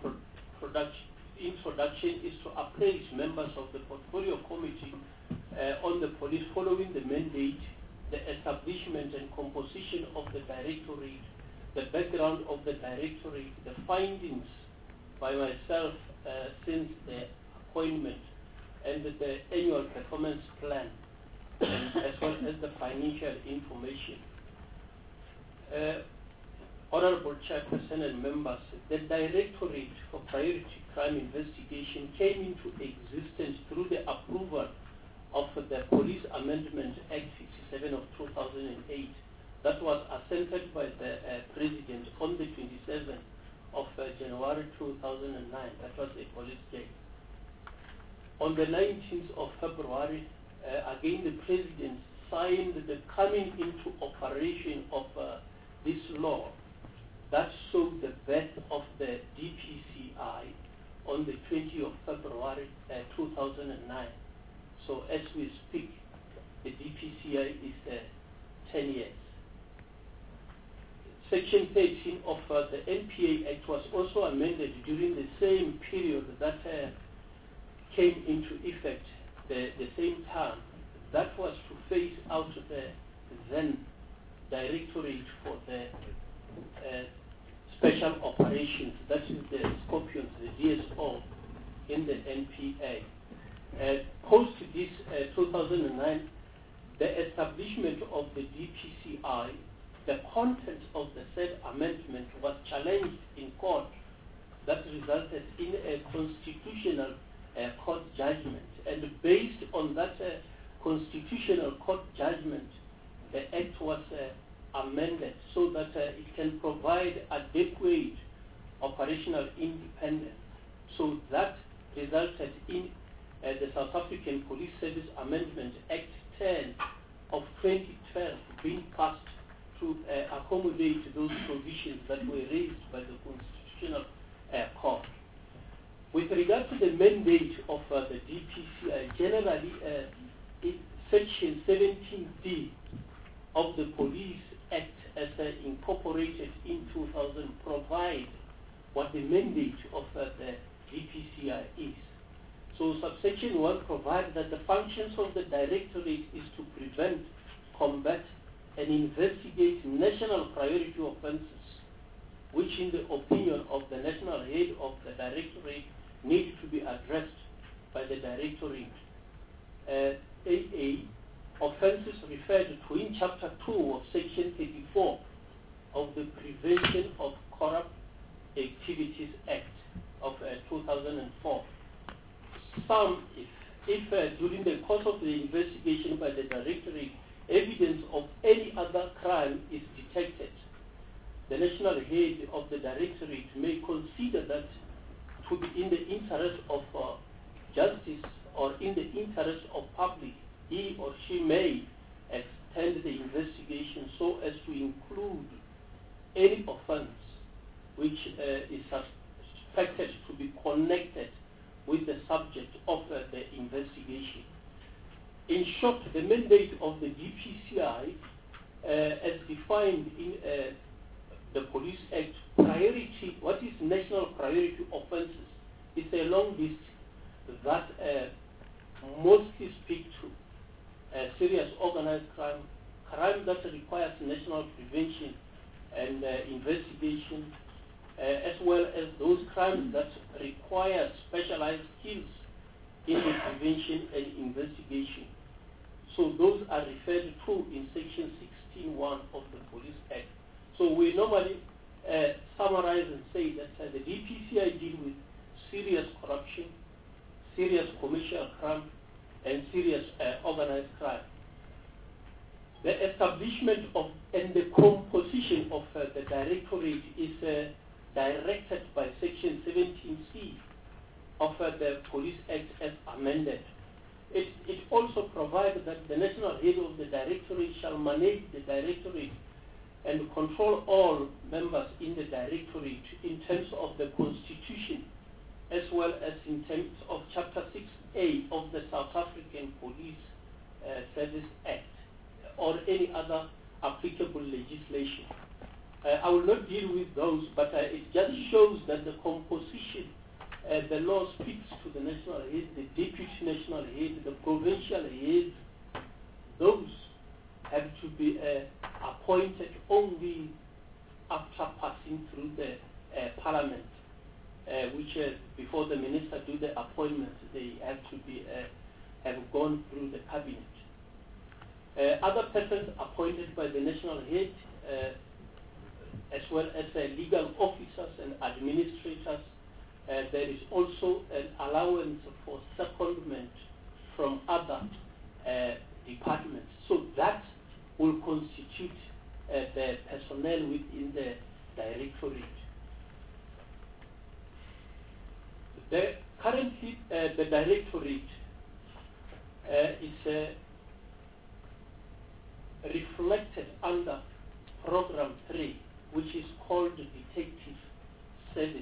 introduction is to appraise members of the Portfolio Committee uh, on the police following the mandate, the establishment and composition of the Directorate, the background of the Directorate, the findings by myself uh, since the appointment, and the annual performance plan, and as well as the financial information. Uh, Honorable Chairperson and members, the Directorate for Priority Crime Investigation came into existence through the approval of the Police Amendment Act fifty-seven of two thousand eight that was assented by the uh, President on the twenty-seventh of uh, January two thousand nine. That was a police day. On the nineteenth of February, uh, again the President signed the coming into operation of uh, this law that saw the birth of the D P C I on the twentieth of February uh, two thousand nine. So as we speak, the D P C I is uh, ten years. Section thirteen of uh, the N P A Act was also amended during the same period that uh, came into effect the, the same time. That was to phase out the then Directorate for the uh, Special Operations, that is the Scorpions, the D S O in the N P A. Uh, post this uh, two thousand nine, the establishment of the D P C I, the content of the said amendment was challenged in court. That resulted in a constitutional uh, court judgment. And based on that uh, constitutional court judgment, the Act was uh, amended so that uh, it can provide adequate operational independence. So that resulted in uh, the South African Police Service Amendment Act ten of twenty twelve being passed to uh, accommodate those provisions that were raised by the Constitutional uh, Court. With regard to the mandate of uh, the D P C I, generally uh, it, Section seventeen D of the Police Act as uh, incorporated in two thousand provide what the mandate of uh, the D P C I is. So subsection one provides that the functions of the directorate is to prevent, combat, and investigate national priority offences, which in the opinion of the national head of the directorate need to be addressed by the directorate. Uh, A A, offences referred to in chapter two of section thirty-four of the Prevention of Corrupt Activities Act of uh, two thousand four. Some, if, if uh, during the course of the investigation by the directorate, evidence of any other crime is detected, the national head of the directorate may consider that to be in the interest of uh, justice or in the interest of public, he or she may extend the investigation so as to include any offense which uh, is suspected to be connected with the subject of uh, the investigation. In short, the mandate of the D P C I, uh, as defined in uh, the Police Act, priority, what is national priority offences? It's a long list that uh, mostly speak to uh, serious organized crime, crime that requires national prevention and uh, investigation, uh, as well as those crimes that require specialized skills in the prevention and investigation. So those are referred to in section sixteen point one of the Police Act. So we normally uh, summarize and say that uh, the D P C I deal with serious corruption, serious commercial crime, and serious uh, organized crime. The establishment of and the composition of uh, the directorate is uh, directed by section seventeen C of uh, the Police Act as amended. It, it also provides that the national head of the directorate shall manage the directorate and control all members in the directorate in terms of the Constitution, as well as in terms of Chapter six A of the South African Police uh, Service Act, or any other applicable legislation. Uh, I will not deal with those, but uh, it just shows that the composition, uh, the law speaks to the national head, the deputy national head, the provincial head. Those have to be uh, appointed only after passing through the uh, parliament, uh, which uh, before the minister do the appointment, they have to be uh, have gone through the cabinet. Uh, other persons appointed by the national head, uh, as well as uh, legal officers and administrators, uh, there is also an allowance for secondment from other uh, departments. So that will constitute uh, the personnel within the directorate. The, currently, uh, the directorate uh, is uh, reflected under Program three, which is called Detective Services.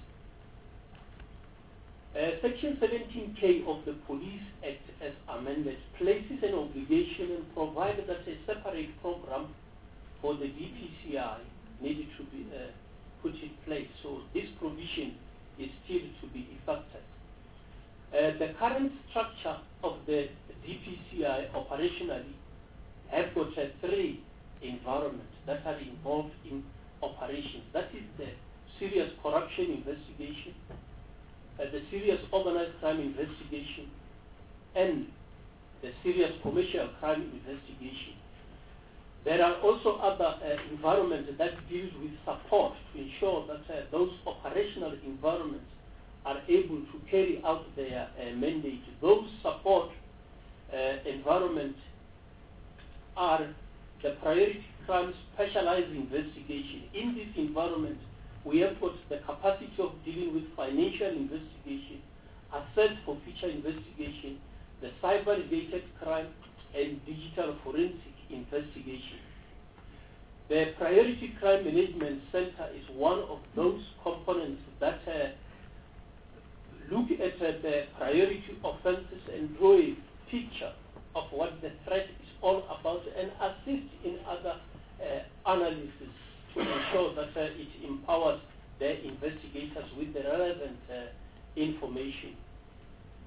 Uh, Section seventeen K of the Police Act as amended places an obligation and provided that a separate program for the D P C I needed to be uh, put in place. So this provision is still to be effected. Uh, the current structure of the D P C I operationally have got uh, three environments that are involved in operations. That is the serious corruption investigation, uh, the serious organized crime investigation, and the serious commercial crime investigation. There are also other uh, environments that deal with support to ensure that uh, those operational environments are able to carry out their uh, mandate. Those support uh, environments are the priority crime specialized investigation. In this environment, we have got the capacity of dealing with financial investigation, assets for future investigation, the cyber-related crime, and digital forensic investigation. The Priority Crime Management Center is one of those components that uh, look at uh, the priority offenses and draw a picture of what the threat is all about and assist in other uh, analysis to ensure that uh, it empowers the investigators with the relevant uh, information.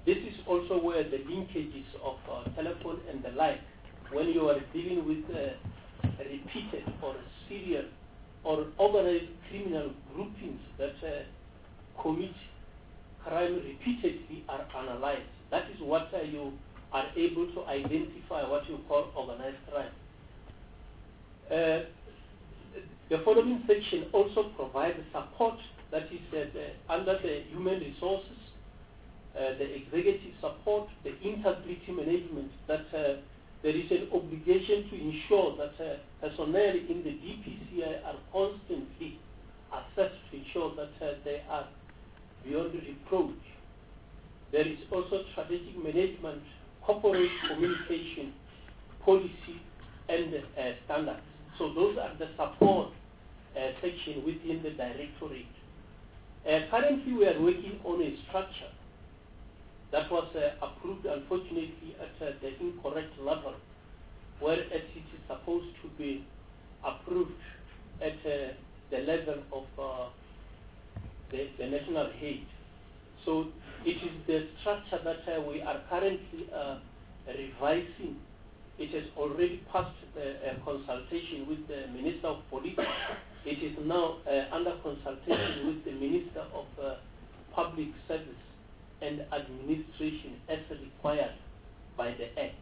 This is also where the linkages of uh, telephone and the like, when you are dealing with uh, repeated or serial or organized criminal groupings that uh, commit crime repeatedly, are analyzed. That is what uh, you are able to identify what you call organized crime. Uh, the following section also provides support, that is uh, the, under the human resources, uh, the executive support, the integrity management, that uh, there is an obligation to ensure that uh, personnel in the D P C I are constantly assessed to ensure that uh, they are beyond reproach. There is also strategic management, corporate communication, policy, and uh, standards. So those are the support uh, section within the directorate. Uh, currently, we are working on a structure that was uh, approved, unfortunately, at uh, the incorrect level, where it is supposed to be approved at uh, the level of uh, the, the national head. So it is the structure that uh, we are currently uh, revising. It has already passed the uh, consultation with the Minister of Police. It is now uh, under consultation with the Minister of uh, Public Service and Administration as required by the Act.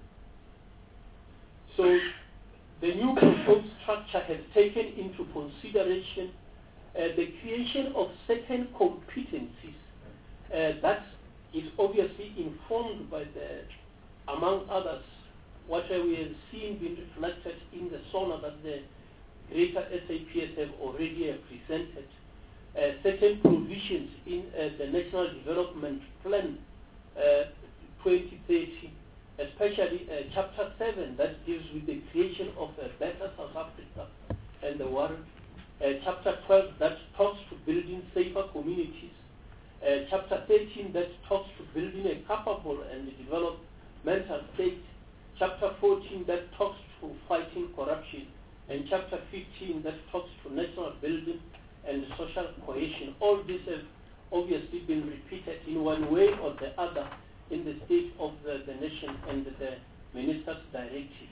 So the new proposed structure has taken into consideration uh, the creation of certain competencies uh, that is obviously informed by the, among others, what uh, we have seen being reflected in the SONA that the greater S A P S have already uh, presented, uh, certain provisions in uh, the National Development Plan uh, twenty thirty, especially uh, Chapter seven that deals with the creation of a better South Africa and the world, uh, Chapter twelve that talks to building safer communities, uh, Chapter thirteen that talks to building a capable and developmental state, Chapter fourteen that talks to fighting corruption, and Chapter fifteen that talks to national building and social cohesion. All this have obviously been repeated in one way or the other in the state of the, the nation and the Minister's Directive.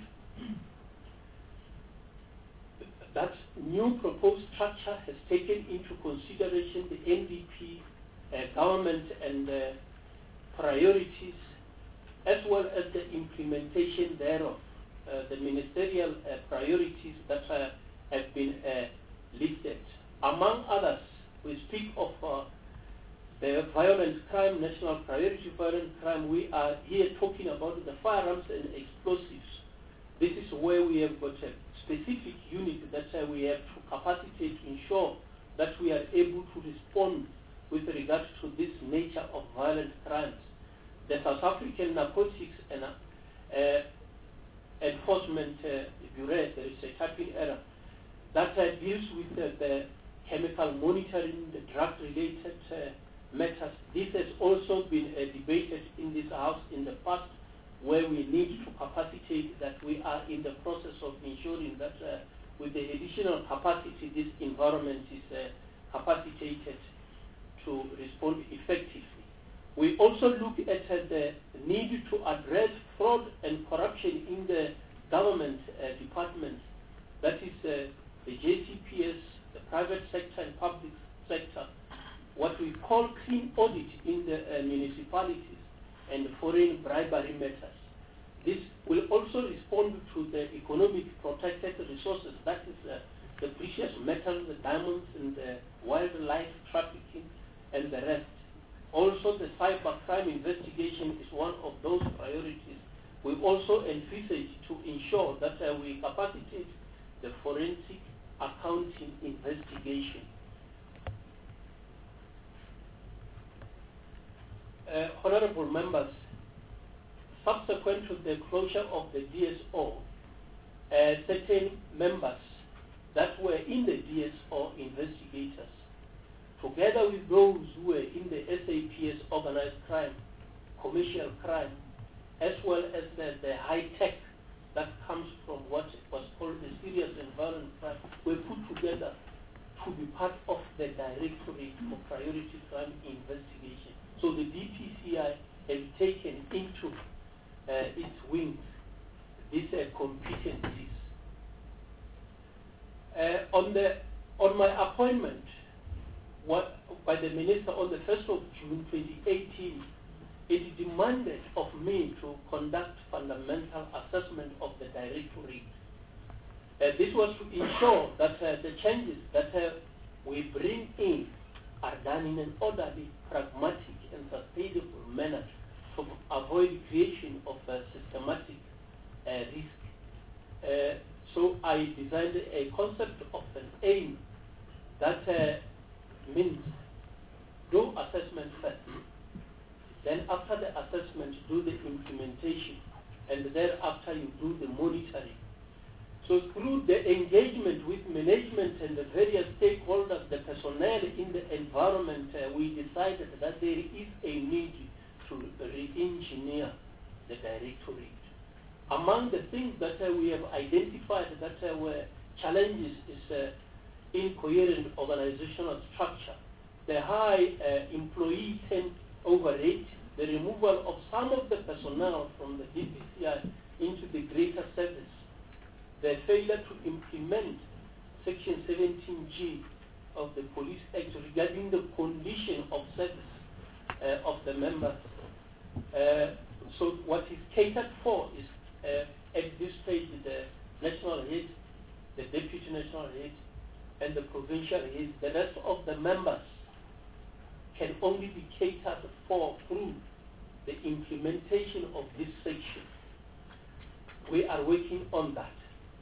That new proposed structure has taken into consideration the N D P uh, government and uh, priorities, as well as the implementation thereof, uh, the ministerial uh, priorities that uh, have been uh, listed. Among others, we speak of uh, the violent crime, national priority violent crime. We are here talking about the firearms and explosives. This is where we have got a specific unit that uh, we have to capacitate to ensure that we are able to respond with regard to this nature of violent crimes. The South African Narcotics and uh, Enforcement uh, Bureau, there is a typing error, that uh, deals with uh, the chemical monitoring, the drug-related uh, matters. This has also been uh, debated in this House in the past, where we need to capacitate that we are in the process of ensuring that uh, with the additional capacity, this environment is uh, capacitated to respond effectively. We also look at uh, the need to address fraud and corruption in the government uh, departments. That is uh, the J C P S, the private sector and public sector, what we call clean audit in the uh, municipalities and foreign bribery matters. This will also respond to the economic protected resources, that is uh, the precious metals, the diamonds and the wildlife trafficking and the rest. Also, the cyber crime investigation is one of those priorities. We also envisage to ensure that uh, we capacitate the forensic accounting investigation. Uh, honorable members, subsequent to the closure of the D S O, uh, certain members that were in the D S O investigators, together with those who were in the S A P S organized crime, commercial crime, as well as the, the high tech that comes from what was called the serious and violent crime, were put together to be part of the Directorate for Priority Crime Investigation. So the D P C I have taken into uh, its wings these uh, competencies. Uh, on the on my appointment what, by the minister on the first of June twenty eighteen, it demanded of me to conduct fundamental assessment of the directorate. Uh, this was to ensure that uh, the changes that uh, we bring in are done in an orderly, pragmatic, and sustainable manner to avoid creation of a systematic uh, risk. Uh, so I designed a concept of an aim that uh, means do assessment first, then after the assessment do the implementation, and thereafter you do the monitoring. So through the engagement with management and the various stakeholders, the personnel in the environment, uh, we decided that there is a need to re-engineer the directorate. Among the things that uh, we have identified that uh, were challenges is uh, incoherent organizational structure, the high uh, employee turnover rate, the removal of some of the personnel from the D P C I into the greater service, the failure to implement Section seventeen G of the Police Act regarding the condition of service uh, of the members. Uh, so what is catered for is uh, at this stage the national head, the deputy national head, and the provincial head. The rest of the members can only be catered for through the implementation of this section. We are working on that.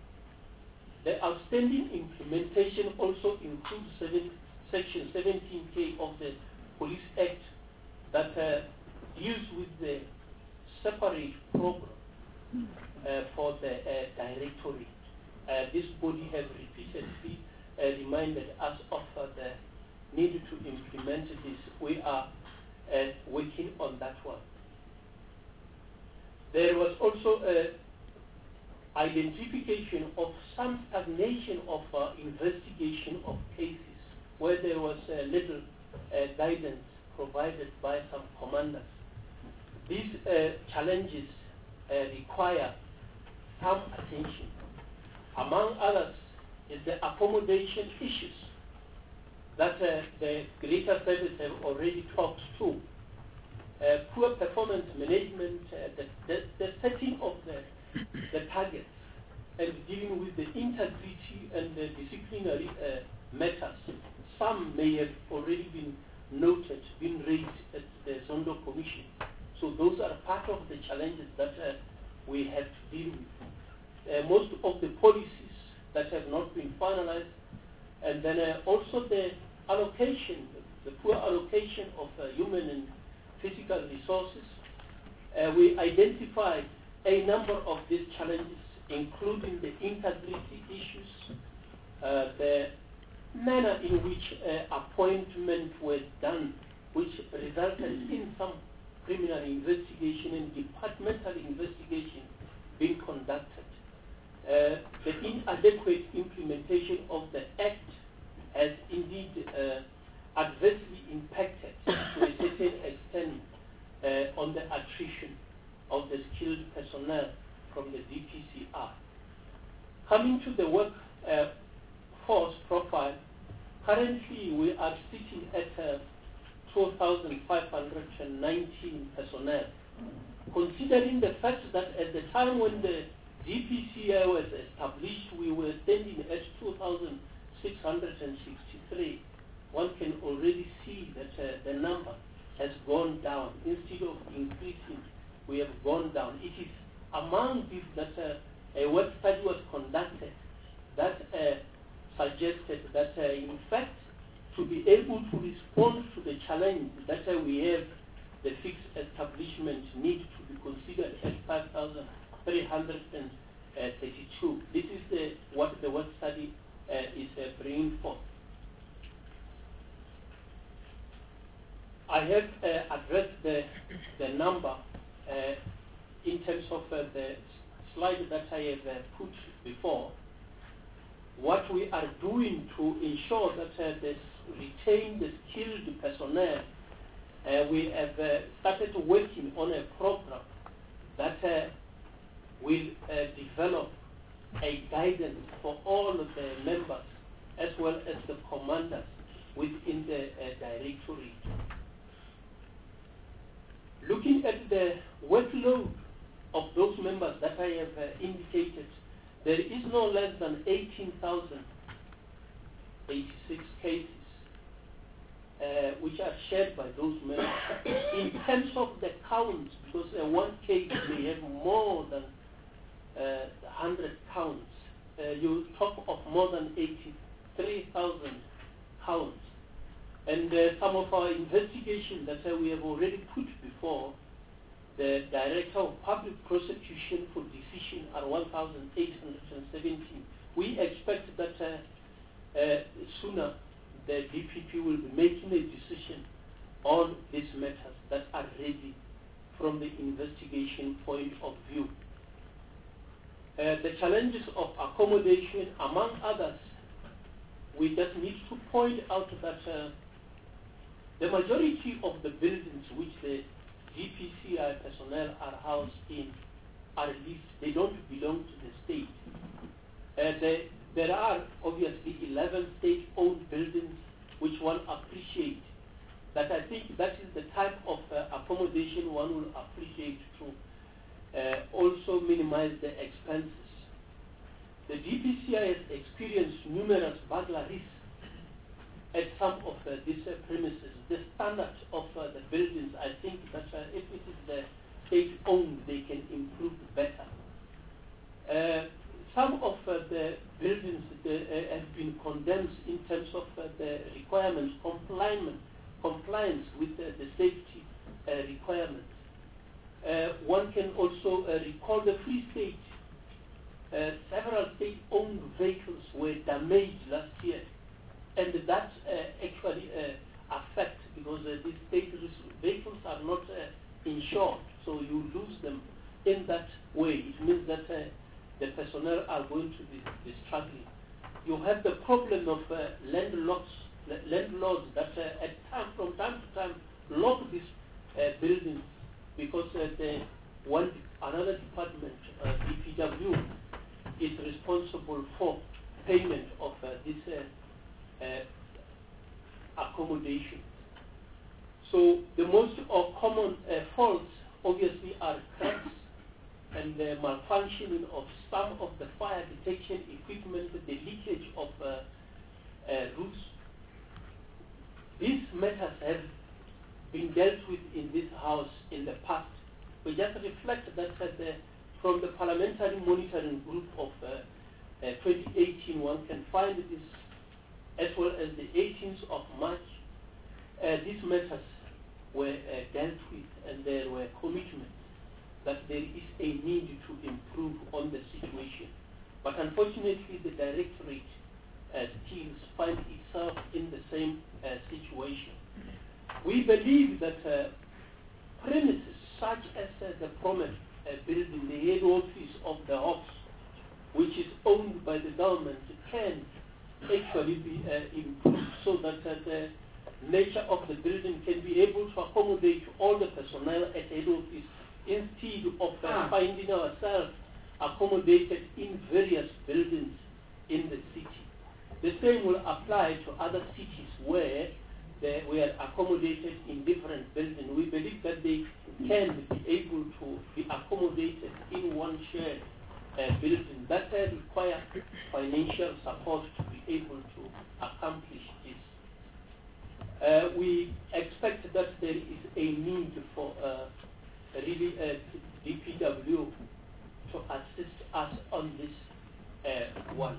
The outstanding implementation also includes seven, Section seventeen K of the Police Act that uh, deals with the separate program uh, for the uh, directorate. Uh, this body has repeatedly uh, reminded us of uh, the need to implement this. We are uh, working on that one. There was also a identification of some stagnation of uh, investigation of cases where there was uh, little uh, guidance provided by some commanders. These uh, challenges uh, require some attention. Among others is the accommodation issues that uh, the greater service have already talked to. Uh, poor performance management, uh, the, the, the setting of the the targets and dealing with the integrity and the disciplinary uh, matters. Some may have already been noted, been raised at the Zondo Commission. So those are part of the challenges that uh, we have to deal with. Uh, most of the policies that have not been finalized, and then uh, also the allocation, the poor allocation of uh, human and physical resources. Uh, we identified a number of these challenges, including the integrity issues, uh, the manner in which uh, appointments were done, which resulted in some criminal investigation and departmental investigation being conducted. Uh, the inadequate implementation of the Act has indeed uh, adversely impacted to a certain extent uh, on the attrition of the skilled personnel from the D P C R. Coming to the work uh, force profile, currently we are sitting at uh, two thousand five hundred nineteen personnel. Considering the fact that at the time when the D P C I was established, we were standing at two thousand six hundred sixty-three, one can already see that uh, the number has gone down. Instead of increasing, we have gone down. It is among these that uh, a work study was conducted that uh, suggested that uh, in fact to be able to respond to the challenge that uh, we have, the fixed establishment need to be considered at five thousand three hundred thirty-two. This is the, what the work study uh, is uh, bringing forth. I have uh, addressed the, the number uh, in terms of uh, the slide that I have uh, put before. What we are doing to ensure that uh, this retain the skilled personnel uh, we have uh, started working on a program that uh, will uh, develop a guidance for all of the members as well as the commanders within the uh, directorate. Looking at the workload of those members that I have uh, indicated, there is no less than eighteen thousand eighty-six cases uh, which are shared by those members. In terms of the counts, because uh, one case may have more than uh, one hundred counts, uh, you talk of more than eighty-three thousand counts. And uh, some of our investigations that uh, we have already put before the Director of Public Prosecution for decision are one thousand eight hundred seventeen. We expect that uh, uh, sooner the D P P will be making a decision on these matters that are ready from the investigation point of view. Uh, the challenges of accommodation, among others, we just need to point out that uh, the majority of the buildings which the D P C I personnel are housed in are leased. They don't belong to the state. Uh, the, there are obviously eleven state-owned buildings which one appreciates. That I think that is the type of uh, accommodation one will appreciate to uh, also minimize the expenses. The D P C I has experienced numerous burglaries at some of uh, these uh, premises. The standard of uh, the buildings, I think that uh, if it is the state-owned, they can improve better. Uh, some of uh, the buildings the, uh, have been condemned in terms of uh, the requirements, compliance, compliance with uh, the safety uh, requirements. Uh, one can also uh, recall the Free State. Uh, several state-owned vehicles were damaged last year. And that uh, actually uh, affects, because uh, these state vehicles are not uh, insured, so you lose them in that way. It means that uh, the personnel are going to be, be struggling. You have the problem of uh, landlords, landlords that uh, at time, from time to time lock these uh, buildings because uh, the one another department, uh, D P W, is responsible for payment of uh, this. Uh, Uh, accommodation. So the most uh, common uh, faults obviously are cracks and the malfunctioning of some of the fire detection equipment, the leakage of uh, uh, roofs. These matters have been dealt with in this house in the past. We just reflect that uh, the, from the Parliamentary Monitoring Group of uh, uh, twenty eighteen, one can find this as well as the eighteenth of March, uh, these matters were uh, dealt with, and there were commitments that there is a need to improve on the situation. But unfortunately, the Directorate uh, still finds itself in the same uh, situation. We believe that uh, premises such as uh, the Promet uh, building, the head office of the Hawks, which is owned by the government, can actually be uh, improved so that uh, the nature of the building can be able to accommodate all the personnel at head office instead of uh, ah. finding ourselves accommodated in various buildings in the city. The same will apply to other cities where they were accommodated in different buildings. We believe that they can be able to be accommodated in one shared Uh, building that uh, require financial support to be able to accomplish this. Uh, we expect that there is a need for uh, really uh, D P W to assist us on this uh, one.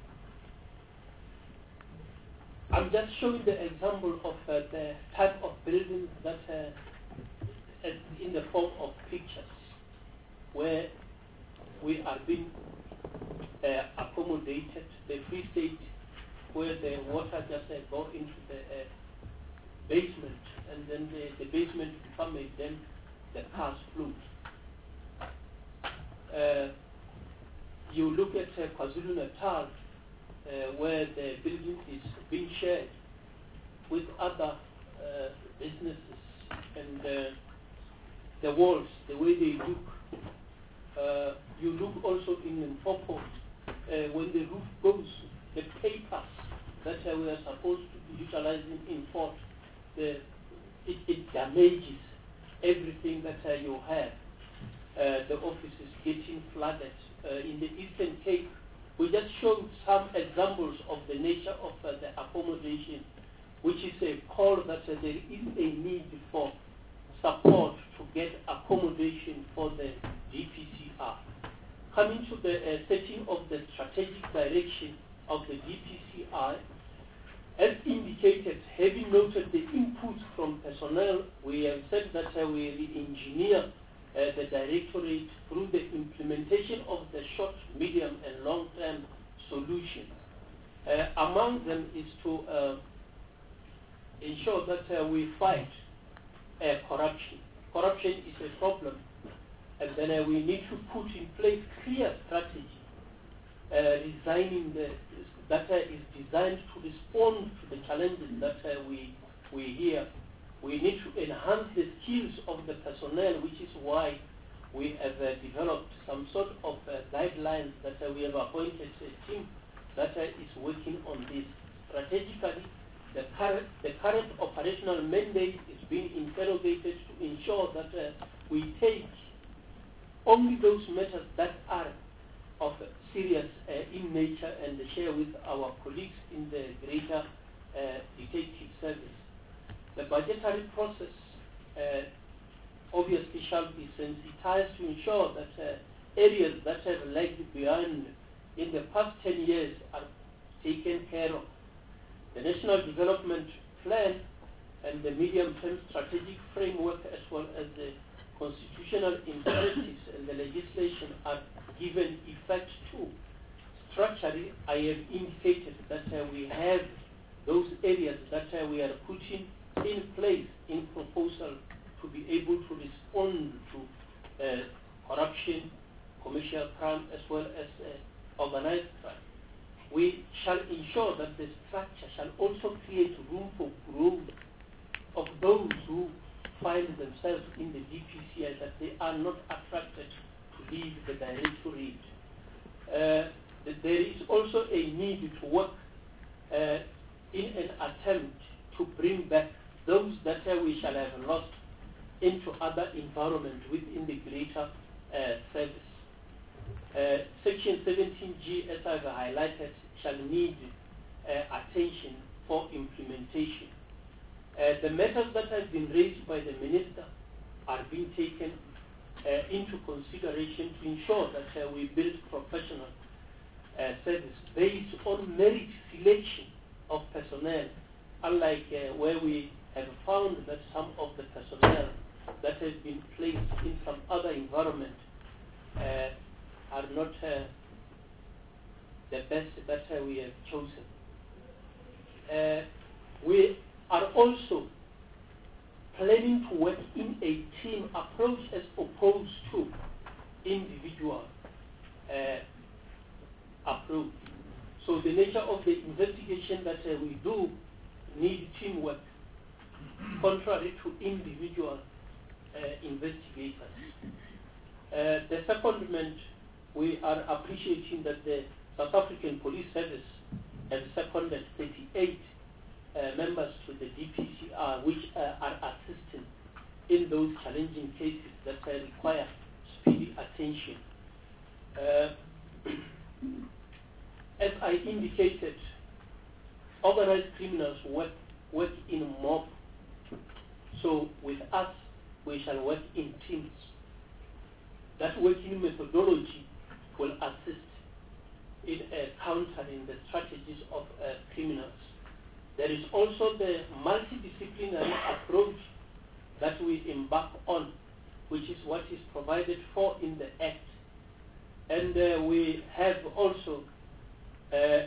I'm just showing the example of uh, the type of buildings that uh, in the form of pictures where we are being uh, accommodated. The Free State, where the water just uh, go into the uh, basement, and then the, the basement become a then the cars float. Uh, you look at uh, KwaZulu Natal, uh, where the building is being shared with other uh, businesses and uh, the walls, the way they look. Uh, you look also in Limpopo, uh, when the roof goes, the papers that uh, we are supposed to be utilizing in port, the, it, it damages everything that uh, you have. Uh, the office is getting flooded. Uh, in the Eastern Cape, we just showed some examples of the nature of uh, the accommodation, which is a call that uh, there is a need for support to get accommodation for the D P C R. Coming to the uh, setting of the strategic direction of the D P C R, as indicated, having noted the input from personnel, we have said that uh, we re-engineer uh, the directorate through the implementation of the short, medium, and long-term solutions. Uh, among them is to uh, ensure that uh, we fight uh, corruption. Corruption is a problem, and then uh, we need to put in place clear strategy uh, designing the, that uh, is designed to respond to the challenges that uh, we, we hear. We need to enhance the skills of the personnel, which is why we have uh, developed some sort of uh, guidelines that uh, we have appointed a team that uh, is working on this. Strategically, the current, the current operational mandate is being interrogated to ensure that uh, we take only those matters that are of serious uh, in nature and share with our colleagues in the greater uh, detective service. The budgetary process uh, obviously shall be sensitized to ensure that uh, areas that have lagged behind in the past ten years are taken care of. The National Development Plan and the medium-term strategic framework, as well as the constitutional imperatives and the legislation, are given effect to. Structurally, I have indicated that uh, we have those areas that uh, we are putting in place in proposal to be able to respond to uh, corruption, commercial crime, as well as uh, organized crime. We shall ensure that the structure shall also create room for growth of those who find themselves in the D P C I, that they are not attracted to leave the directorate. Uh, that there is also a need to work uh, in an attempt to bring back those that uh, we shall have lost into other environments within the greater uh, service. Uh, Section seventeen G, as I've highlighted, shall need uh, attention for implementation. Uh, the matters that have been raised by the Minister are being taken uh, into consideration to ensure that uh, we build professional uh, service based on merit selection of personnel, unlike uh, where we have found that some of the personnel that have been placed in some other environment uh, are not uh, the best that uh, we have chosen. Uh, we are also planning to work in a team approach as opposed to individual uh, approach. So the nature of the investigation that uh, we do need teamwork, contrary to individual uh, investigators. Uh, the secondment, we are appreciating that the South African Police Service has seconded thirty-eight uh, members to the D P C R, which uh, are assisting in those challenging cases that uh, require speedy attention. Uh, as I indicated, organized criminals work, work in mob. So with us, we shall work in teams. That working methodology will assist in uh, countering the strategies of uh, criminals. There is also the multidisciplinary approach that we embark on, which is what is provided for in the Act. And uh, we have also uh,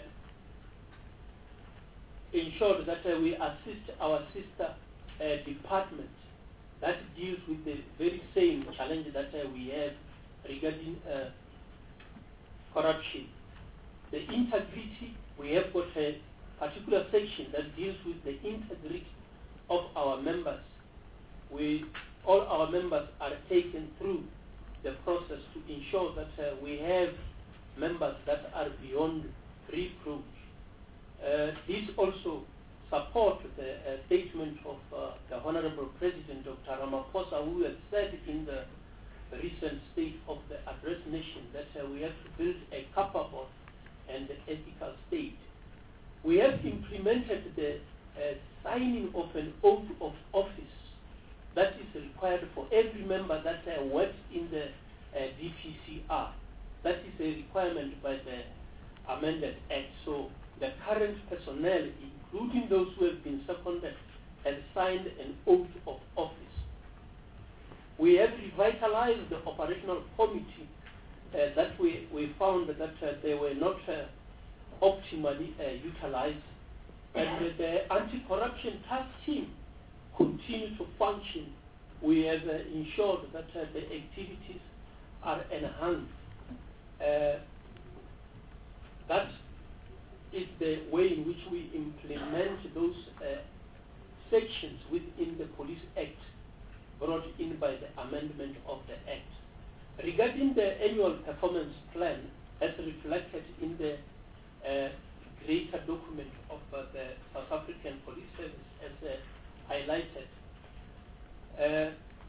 ensured that uh, we assist our sister uh, department that deals with the very same challenge that uh, we have regarding uh, corruption. The integrity, we have got a particular section that deals with the integrity of our members. we, all our members are taken through the process to ensure that uh, we have members that are beyond reproach. Uh, this also supports the uh, statement of uh, the Honorable President Doctor Ramaphosa, who has said in the recent State of the Address Nation that uh, we have to build a capable and ethical state. We have implemented the uh, signing of an oath of office that is required for every member that uh, works in the uh, D P C R. That is a requirement by the amended Act. So the current personnel, including those who have been seconded, have signed an oath of office. We have revitalized the operational committee uh, that we, we found that uh, they were not uh, optimally uh, utilized. And the anti-corruption task team continue to function. We have uh, ensured that uh, the activities are enhanced. Uh, that is the way in which we implement those uh, sections within the Police Act brought in by the amendment of the Act. Regarding the annual performance plan, as reflected in the uh, greater document of uh, the South African Police Service, as uh, highlighted, uh,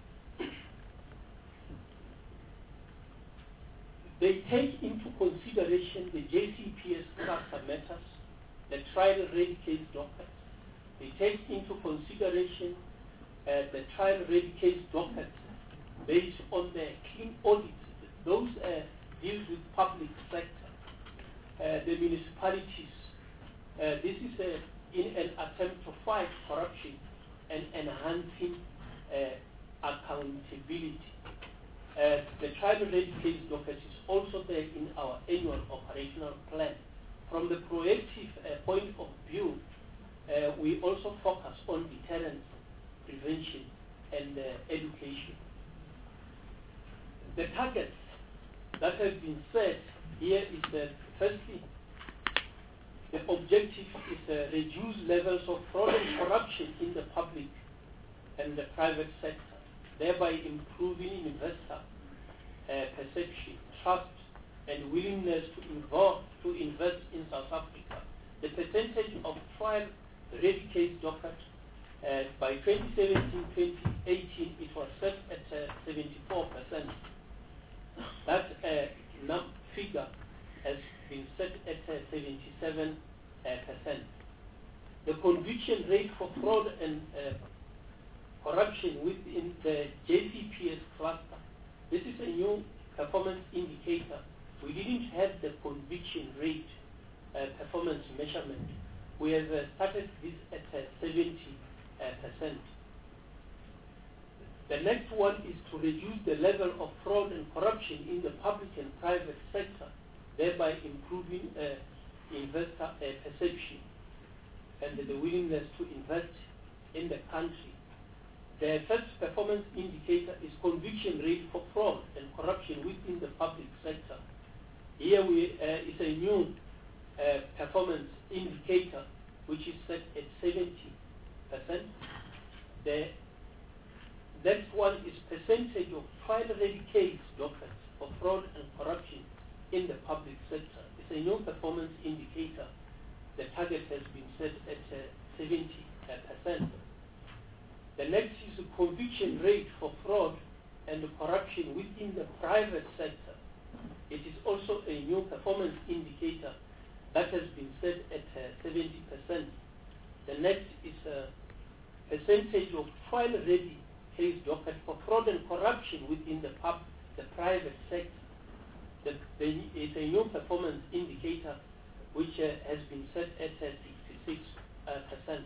they take into consideration the J C P S cluster matters, the trial-ready case docket. They take into consideration uh, the trial-ready case docket based on the clean audits. Those uh, deal with public sector, uh, the municipalities. Uh, this is uh, in an attempt to fight corruption and enhancing uh, accountability. Uh, the trial-ready case docket is also there in our annual operational plan. From the proactive uh, point of view, uh, we also focus on deterrence, prevention, and uh, education. The targets that have been set here is that, firstly, the objective is uh, reduce levels of fraud and corruption in the public and the private sector, thereby improving investor uh, perception, trust, and willingness to involve, to invest in South Africa. The percentage of trial-ready case docket uh, by twenty seventeen twenty eighteen, it was set at uh, seventy-four percent. That uh, num figure has been set at uh, seventy-seven percent. The conviction rate for fraud and uh, corruption within the J C P S cluster, this is a new performance indicator. We didn't have the conviction rate uh, performance measurement. We have uh, started this at uh, seventy percent. The next one is to reduce the level of fraud and corruption in the public and private sector, thereby improving uh, investor uh, perception and the willingness to invest in the country. The first performance indicator is conviction rate for fraud and corruption within the public sector. Here we uh, is a new uh, performance indicator which is set at seventy percent. The next one is percentage of trial-ready case dockets for fraud and corruption in the public sector. It's a new performance indicator. The target has been set at uh, seventy percent. The next is the conviction rate for fraud and corruption within the private sector. It is also a new performance indicator that has been set at uh, seventy percent. The next is a percentage of trial-ready case docket for fraud and corruption within the pub, the private sector. The, the, it's a new performance indicator which uh, has been set at uh, sixty-six percent.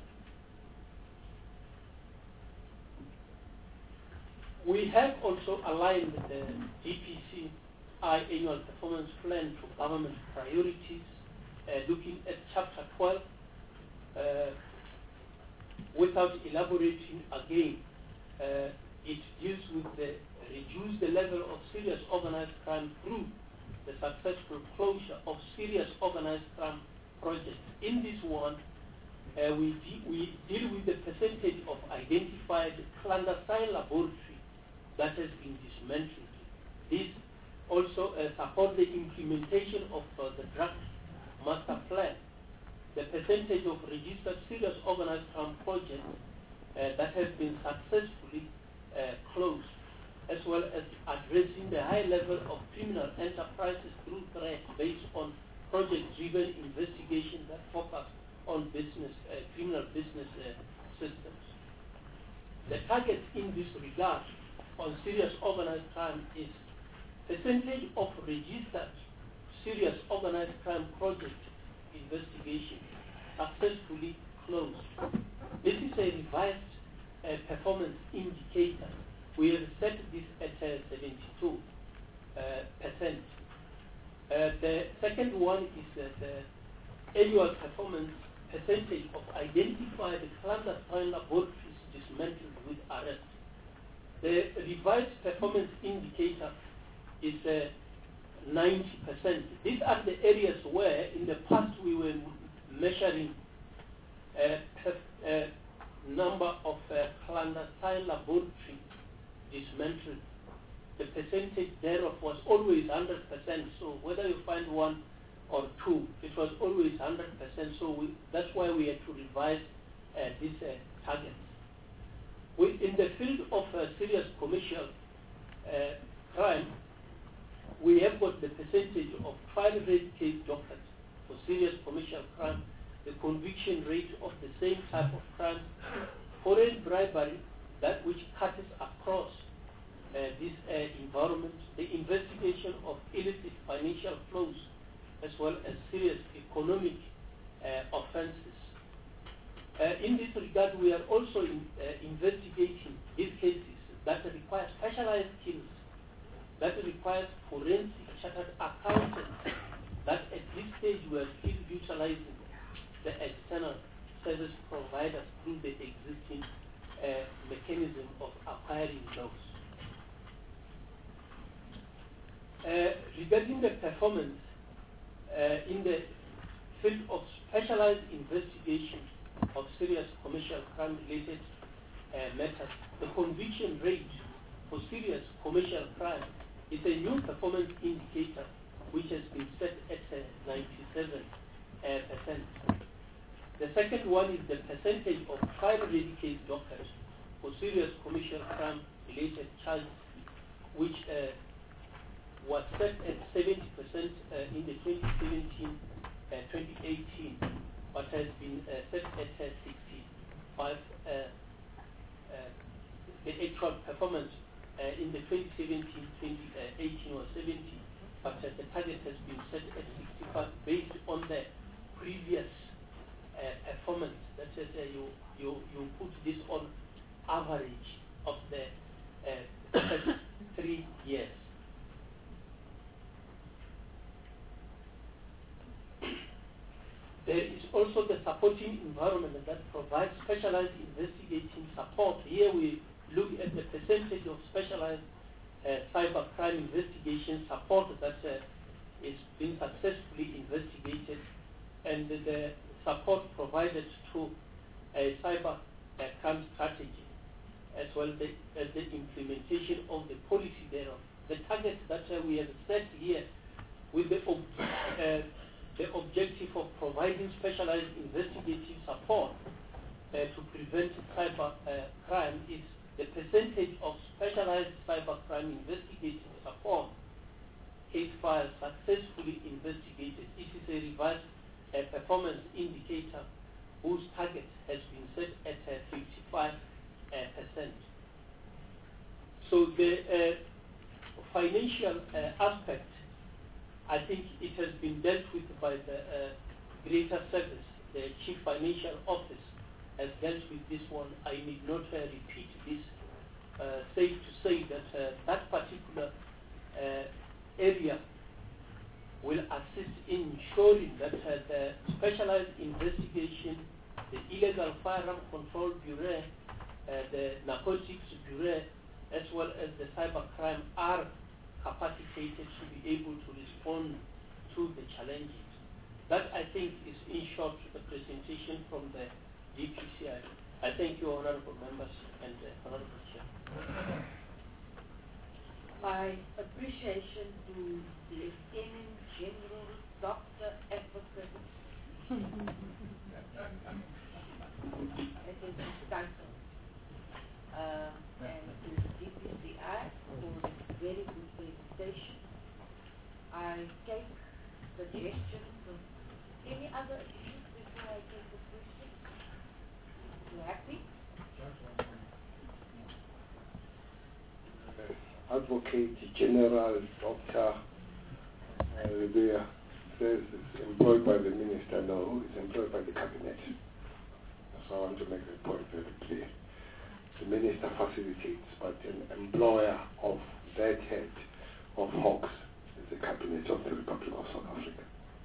We have also aligned the D P C I annual performance plan to government priorities, uh, looking at chapter twelve, uh, without elaborating again. Uh, it deals with the reduce the level of serious organized crime through the successful closure of serious organized crime projects. In this one, uh, we, de we deal with the percentage of identified clandestine laboratory that has been dismantled. This also uh, supports the implementation of uh, the drug master plan. The percentage of registered serious organized crime projects uh, that have been successfully uh, closed, as well as addressing the high level of criminal enterprises through threats based on project-driven investigation that focus on business, uh, criminal business uh, systems. The target in this regard on serious organized crime is percentage of registered serious organized crime project investigation successfully closed. This is a revised uh, performance indicator. We have set this at uh, seventy-two percent. Uh, uh, the second one is uh, the annual performance percentage of identified clandestine laboratories dismantled with arrest. The revised performance indicator is uh, ninety percent. These are the areas where in the past we were measuring uh, uh, number of uh, clandestine laboratory dismantled. The percentage thereof was always one hundred percent. So whether you find one or two, it was always one hundred percent. So we, that's why we had to revise uh, these uh, targets. We, in the field of uh, serious commercial uh, crime, we have got the percentage of trial-rate case dockets for serious commercial crime, the conviction rate of the same type of crime, foreign bribery, that which cuts across uh, this uh, environment, the investigation of illicit financial flows, as well as serious economic uh, offenses. Uh, in this regard, we are also in, uh, investigating these cases that require specialized skills, that requires forensic chartered accountants, that at this stage we are still utilizing the external service providers through the existing uh, mechanism of acquiring those. Uh, regarding the performance uh, in the field of specialized investigation of serious commercial crime-related uh, matters, the conviction rate for serious commercial crime is a new performance indicator which has been set at uh, ninety-seven percent. The second one is the percentage of trial-ready case dockets for serious commercial crime-related charges, which uh, was set at seventy percent uh, in the twenty seventeen twenty eighteen, but has been uh, set at uh, sixty-five. Uh, uh, the actual performance uh, in the twenty seventeen twenty eighteen was seventy, but uh, the target has been set at sixty-five based on the previous uh, performance. That is, uh, you, you, you put this on average of the uh, first three years. There is also the supporting environment that provides specialized investigating support. Here we look at the percentage of specialized uh, cyber crime investigation support that uh, is being successfully investigated, and the support provided to a cyber uh, crime strategy, as well as the, uh, the implementation of the policy thereof. The targets that uh, we have set here with the ob uh, the objective of providing specialized investigative support uh, to prevent cyber uh, crime is the percentage of specialized cyber crime investigative support case files successfully investigated. It is a revised uh, performance indicator whose target has been set at uh, fifty-five percent. So the uh, financial uh, aspect, I think it has been dealt with by the uh, Greater Service. The Chief Financial Office has dealt with this one. I need not uh, repeat this. Uh, safe to say that uh, that particular uh, area will assist in ensuring that uh, the specialized investigation, the Illegal Firearm Control Bureau, uh, the Narcotics Bureau, as well as the cybercrime are capacitated to be able to respond to the challenges. That, I think, is in short the presentation from the D P C I. I thank you, honorable members and uh, honorable chair. My appreciation to Lieutenant General Doctor Advocate it is his title, uh, and to the D P C I for this very good presentation. I take suggestions of any other issues before I take the question. You happy? Advocate General Doctor uh, Rivera says it's employed by the minister. No, it's employed by the cabinet. So I want to make the point very clear. The minister facilitates, but an employer of that head of Hawks is the cabinet of the Republic of South Africa.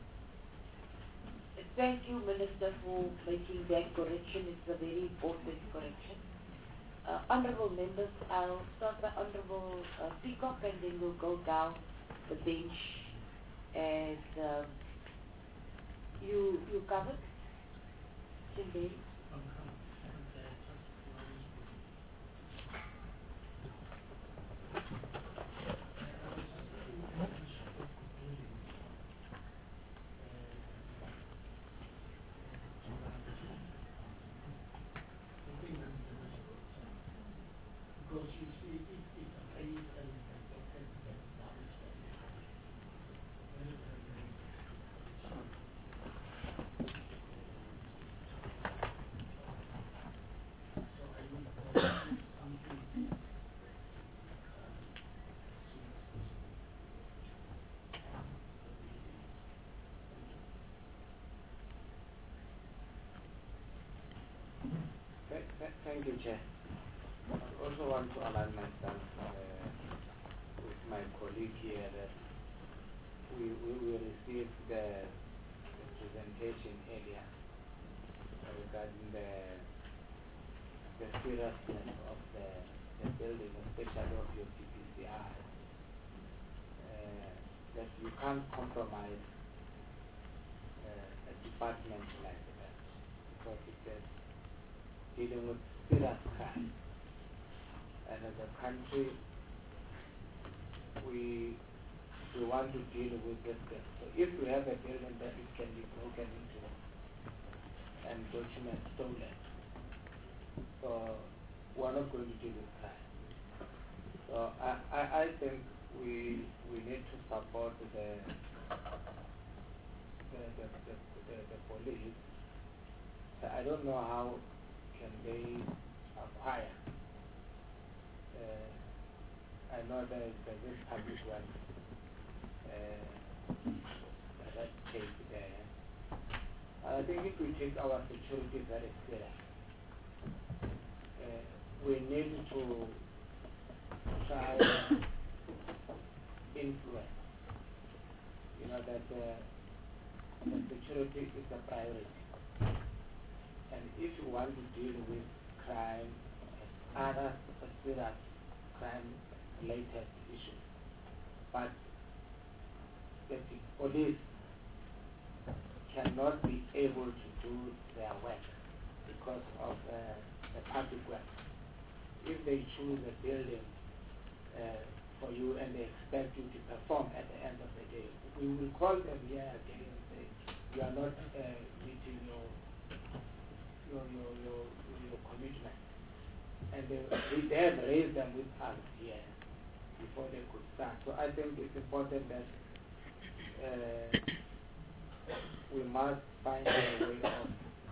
Thank you, Minister, for making that correction. It's a very important correction. Uh, honorable members, I'll start by Honorable uh, Peacock, and then we'll go down the bench. And um, you you covered, Cindy? Thank you, Chair. I also want to align myself uh, with my colleague here that we, we, we received the, the presentation earlier uh, regarding the, the seriousness of the, the building, especially of your D P C I. Uh, that you can't compromise uh, a department like that because it is dealing with serious crime. And as a country, we we want to deal with this thing. So if we have a building that it can be broken into and documents stolen, so we're not going to deal with crime. So I, I, I think we we need to support the the the, the, the, the police. So I don't know how can they acquire. Uh, I know there is this public one uh, that case there. I think if we take our security very serious, uh, we need to try and influence. You know that uh, the security is a priority. And if you want to deal with crime and other serious crime-related issues, but the police cannot be able to do their work because of uh, the public work. If they choose a building uh, for you and they expect you to perform at the end of the day, we will call them here again and say, you are not uh, meeting your Your, your, your, your commitment. And they, they have raised them with us here before they could start. So I think it's important that uh, we must find a way of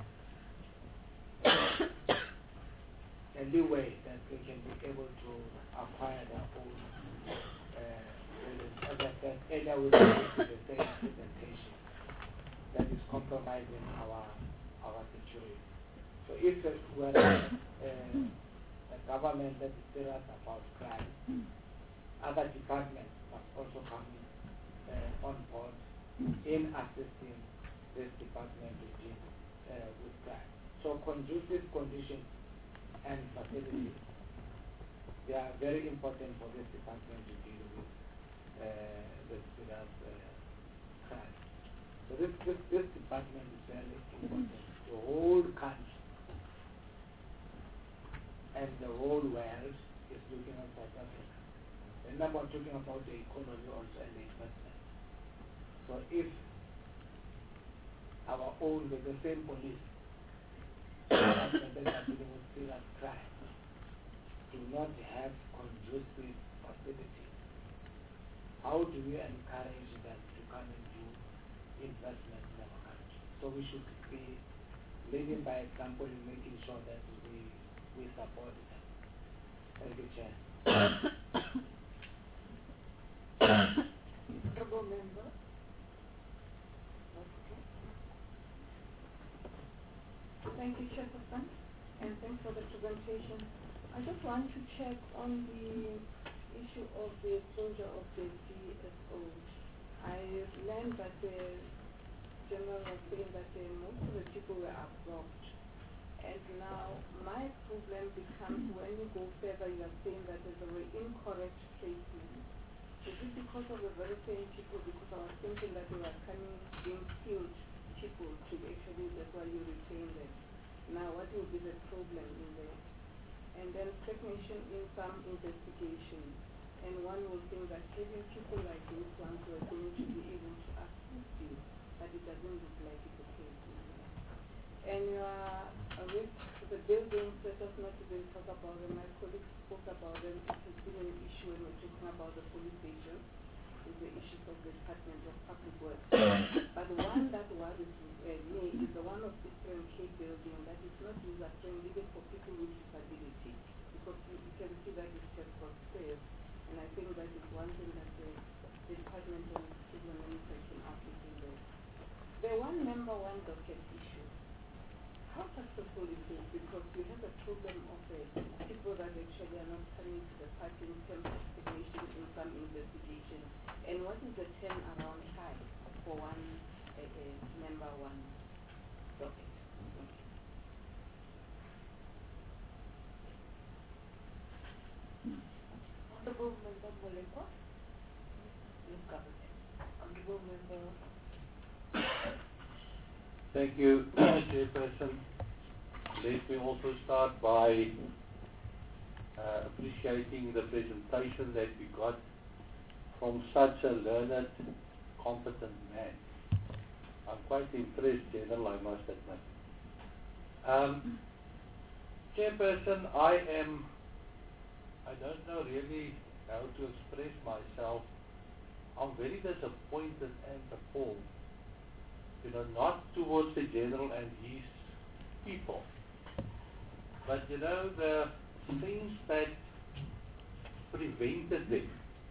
uh, a leeway that they can be able to acquire their own uh, buildings. As I said earlier, we made the same presentation that is compromising our our security. So if uh, we're uh, a government that is serious about crime, other departments must also come uh, on board in assisting this department to deal uh, with crime. So conducive conditions and facilities, they are very important for this department to deal with uh, the serious uh, crime. So this, this, this department is very important. The whole country and the whole world is looking at South Africa. And now we're talking about the economy also and the investment. So if our own, with the same police, and then are dealing with serious crime, do not have conducive facilities, how do we encourage them to come and do investment in our country? So we should be leading by example in making sure that we, we support them. Thank you, Chair. Honorable member. Thank you, Chairperson, and thanks for the presentation. I just want to check on the issue of the closure of the D S O. I learned that the general was saying that uh, most of the people were absorbed. And now my problem becomes when you go further, you are saying that there's a very incorrect placement. Is it because of the very same people? Because I was thinking that they were coming, being skilled people to actually, that's why you retain them. Now, what will be the problem in there? And then stagnation in some investigation. And one will think that having people like these ones who are going to be able to assist you, but it doesn't look like it's the case. And uh, with the buildings, let us not even talk about them. My colleagues spoke about them. It has been an issue when we're talking about the police station, is the issues of the Department of Public Works. But the one that worries uh, me is the one of the K building that is not user-friendly even for people with disability, because you, you can see that it has got stairs. And I think that is one thing that the, the Department of Civil Administration are taking there. The one member, one docket issue. How successful is this? Because we have a problem of uh, people that actually are not coming to the party in terms of stagnation in some investigations. And what is the turnaround time for one uh, uh, member, one docket? Honorable Member Moleko, you've covered it. Honorable Member. Thank you, Chairperson. Let me also start by uh, appreciating the presentation that we got from such a learned, competent man. I'm quite impressed, General, I must admit. Um, Chairperson, I am, I don't know really how to express myself. I'm very disappointed and appalled. You know, not towards the General and his people, but you know, the things that prevented them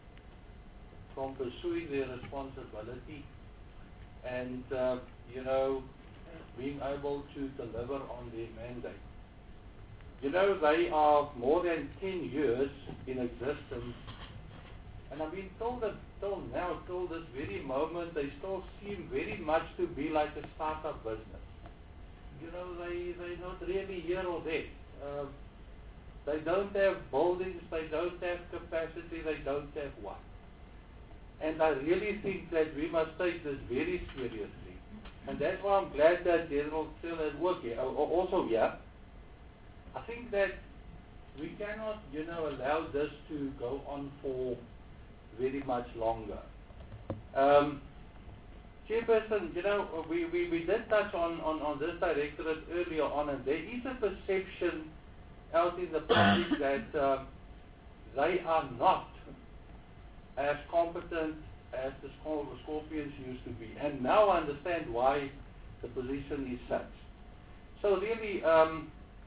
from pursuing their responsibility and, uh, you know, being able to deliver on their mandate. You know, they are more than ten years in existence, and I've been told that till now, till this very moment, they still seem very much to be like a startup business. You know, they, they're not really here or there. Uh, they don't have buildings, they don't have capacity, they don't have what. And I really think that we must take this very seriously. And that's why I'm glad that General still at work here, also here. I think that we cannot, you know, allow this to go on for very much longer. Um, Chairperson, you know, we, we, we did touch on, on, on this directorate earlier on, and there is a perception out in the public that uh, they are not as competent as the Scorpions used to be. And now I understand why the position is such. So really, um,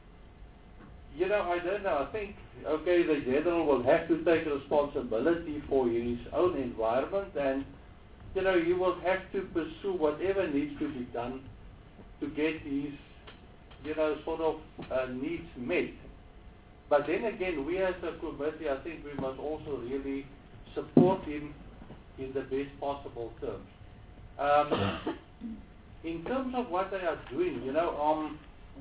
you know, I don't know, I think, okay, the General will have to take responsibility for his own environment, and, you know, he will have to pursue whatever needs to be done to get his, you know, sort of uh, needs met. But then again, we as a committee, I think we must also really support him in the best possible terms. Um, in terms of what they are doing, you know, um,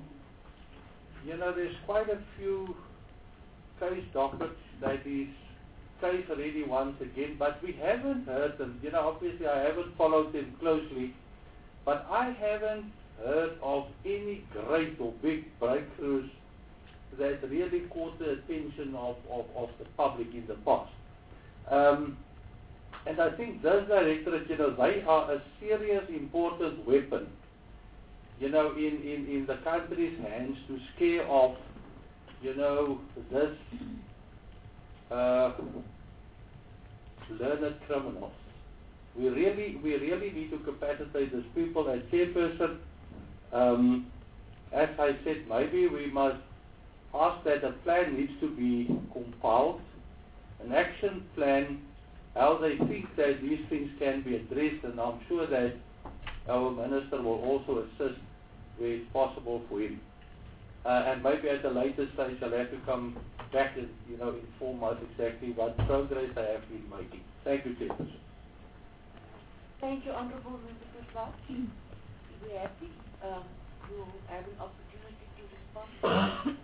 you know, there's quite a few case dockets that is case already once again, but we haven't heard them. You know, obviously I haven't followed them closely, but I haven't heard of any great or big breakthroughs that really caught the attention of, of, of the public in the past. Um, and I think this directorate, you know, they are a serious, important weapon, you know, in, in, in the country's hands to scare off, you know, this uh, learned criminals. We really, we really need to capacitate these people. As chairperson, um, as I said, maybe we must ask that a plan needs to be compiled, an action plan, how they think that these things can be addressed, and I'm sure that our minister will also assist where it's possible for him. Uh, and maybe at a later stage I'll have to come back and, you know, inform us exactly what progress I have been making. Thank you, Chairperson. Thank you, Honorable Mister Krishna. We're happy um, to have an opportunity to respond.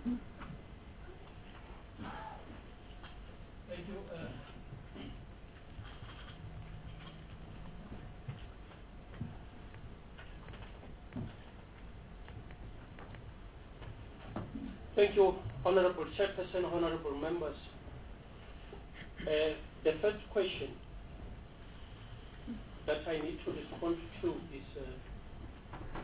Thank you. Uh, Thank you, Honorable Chairperson, Honorable members. Uh, the first question that I need to respond to is uh,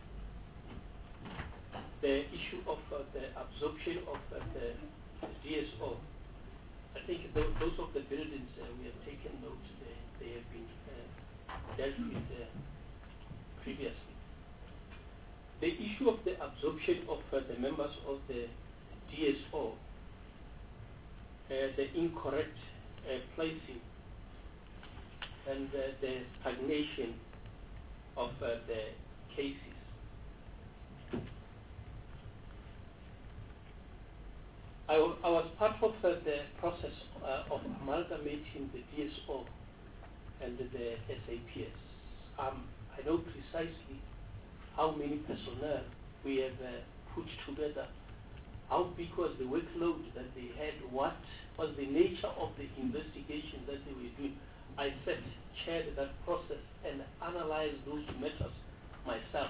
the issue of uh, the absorption of uh, the D S O. I think those, those of the buildings uh, we have taken note, they, they have been uh, dealt with uh, previously. The issue of the absorption of uh, the members of the D S O, uh, the incorrect uh, placing, and uh, the stagnation of uh, the cases. I, w I was part of uh, the process uh, of amalgamating the D S O and the S A P S. Um, I know precisely how many personnel we have uh, put together, how big was the workload that they had, what was the nature of the investigation that they were doing. I sat, chaired that process and analyzed those matters myself.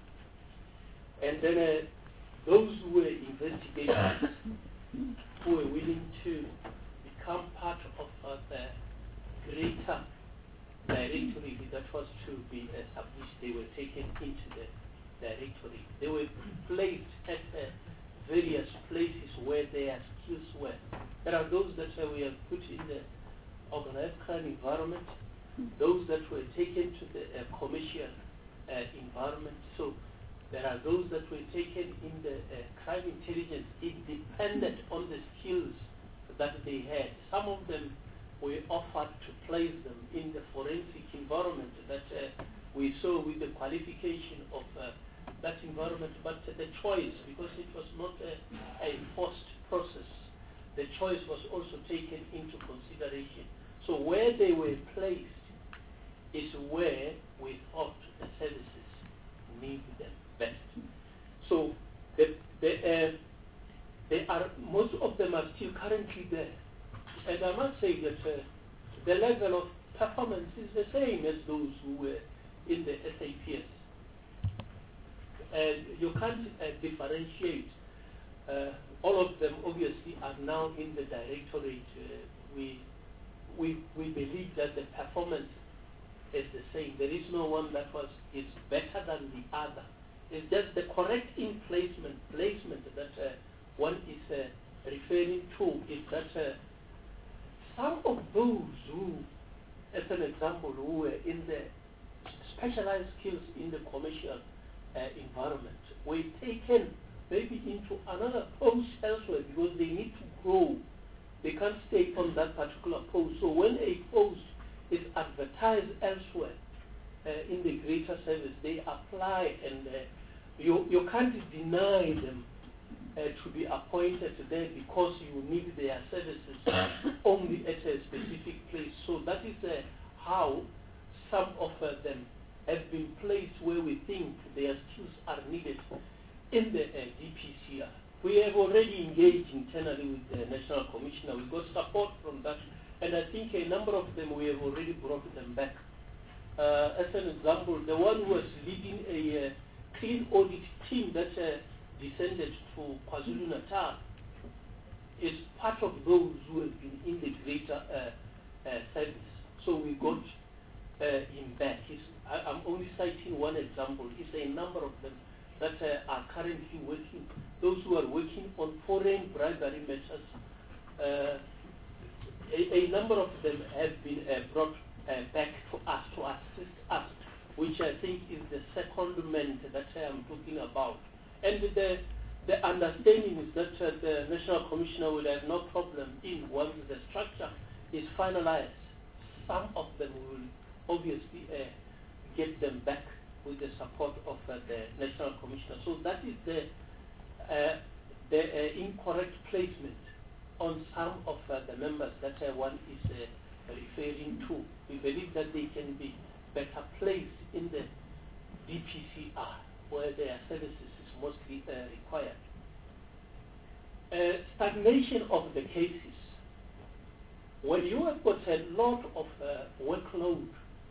And then uh, those who were investigators who were willing to become part of uh, the greater directory that was to be established, they were taken into the directory. They were placed at uh, various places where their skills were. There are those that uh, we have put in the organized crime environment, those that were taken to the uh, commercial uh, environment. So there are those that were taken in the uh, crime intelligence. It depended on the skills that they had. Some of them we offered to place them in the forensic environment that uh, we saw with the qualification of uh, that environment, but uh, the choice, because it was not a, a forced process, the choice was also taken into consideration. So where they were placed is where we thought the services need them best. So the, the, uh, they are, most of them are still currently there. And I must say that uh, the level of performance is the same as those who were in the S A P S. And you can't uh, differentiate. Uh, all of them obviously are now in the directorate. Uh, we, we, we believe that the performance is the same. There is no one that was is better than the other. It's just the correct in placement, placement that uh, one is uh, referring to is that uh, some of those who, as an example, who were in the specialized skills in the commercial uh, environment were taken maybe into another post elsewhere because they need to grow. They can't stay on that particular post. So when a post is advertised elsewhere uh, in the greater service, they apply, and uh, you, you can't deny them Uh, to be appointed there because you need their services only at a specific place. So that is uh, how some of uh, them have been placed where we think their skills are needed in the uh, D P C I. We have already engaged internally with the National Commissioner. We got support from that, and I think a number of them we have already brought them back Uh, as an example, the one who was leading a uh, clean audit team that uh, descended to KwaZulu-Natal is part of those who have been in the greater uh, uh, service. So we got uh, him back. He's, I, I'm only citing one example. It's a number of them that uh, are currently working. Those who are working on foreign bribery matters, uh, a, a number of them have been uh, brought uh, back to us to assist us, which I think is the secondment that I'm talking about. And the the understanding is that uh, the National Commissioner will have no problem in once the structure is finalized. Some of them will obviously uh, get them back with the support of uh, the National Commissioner. So that is the uh, the uh, incorrect placement on some of uh, the members that uh, one is uh, referring to. We believe that they can be better placed in the D P C R, where their services is mostly uh, required. Uh, stagnation of the cases. When you have got a lot of uh, workload,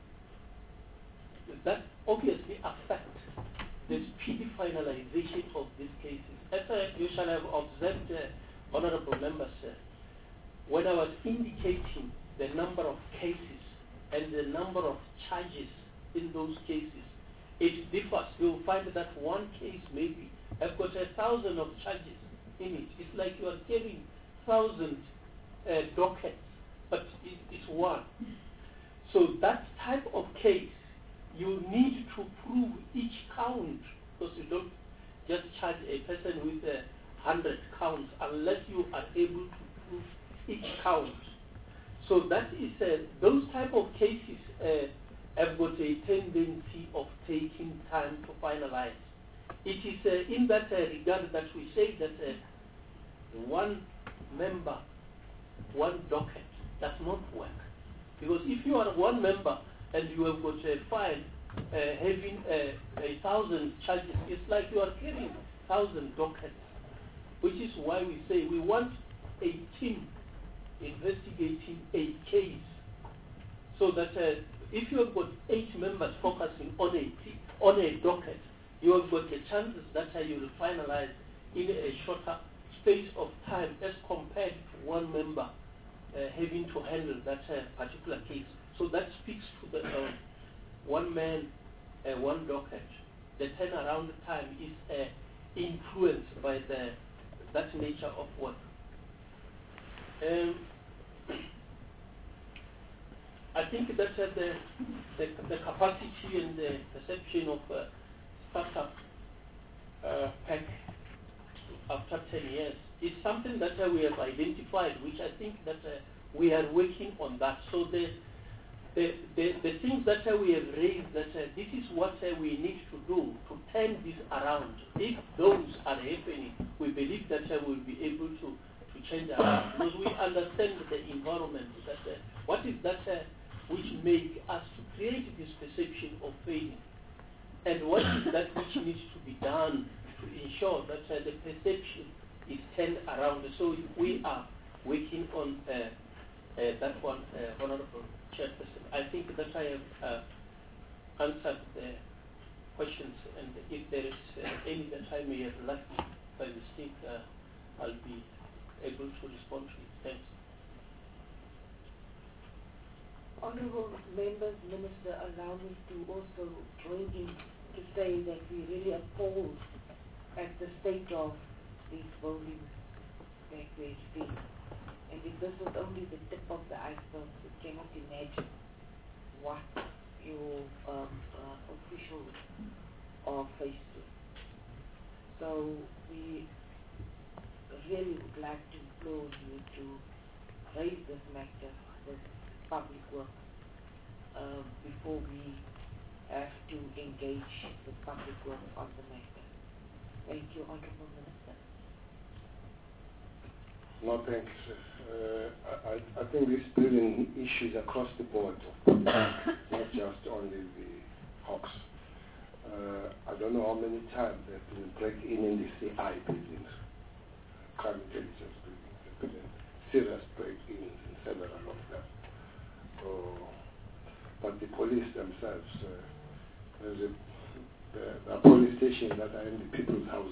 that obviously affects the speedy finalization of these cases. As uh, you shall have observed, uh, honorable members, uh, when I was indicating the number of cases and the number of charges in those cases, it differs. You will find that one case maybe have got a thousand of charges in it. It's like you are carrying thousand uh, dockets, but it, it's one. So that type of case, you need to prove each count, because you don't just charge a person with a hundred counts unless you are able to prove each count. So that is uh, those type of cases uh, have got a tendency of taking time to finalize. It is uh, in that uh, regard that we say that uh, one member, one docket does not work. Because if you are one member and you have got a file uh, having uh, a thousand charges, it's like you are carrying thousand dockets. Which is why we say we want a team investigating a case, so that uh, if you have got eight members focusing on a on a docket, you have got the chances that uh, you will finalize in a shorter space of time as compared to one member uh, having to handle that uh, particular case. So that speaks to the uh, one man, uh, one docket. The turnaround time is uh, influenced by the that nature of work. Um, I think that uh, the, the the capacity and the perception of uh, startup uh, pack after ten years is something that uh, we have identified, which I think that uh, we are working on that. So the the, the, the things that uh, we have raised, that uh, this is what uh, we need to do to turn this around. If those are happening, we believe that uh, we'll be able to, to change around, because we understand the environment. That uh, what is that uh, which make us to create this perception of failing, and what is that which needs to be done to ensure that uh, the perception is turned around. So we are working on uh, uh, that one, uh, Honorable Chairperson. I think that I have uh, answered the questions, and if there is uh, any that I may have left by mistake, uh, I'll be able to respond to it. Thanks. Honorable members, Minister, allow me to also join in to say that we really appalled at the state of these buildings that we've seen. And if this was only the tip of the iceberg, you cannot imagine what your um, uh, officials are faced with. So we really would like to implore you to raise this matter with public work um, before we have to engage with public work on the matter. Thank you, Honourable Minister. No, thanks. Uh, I, I think these brilliant issues across the board, not just only the Hawks. Uh, I don't know how many times they've been breaking in the C I buildings, crime intelligence buildings. There's been serious break-ins in several of them. So, but the police themselves, uh, there's a, the, the police station that are in the people's houses.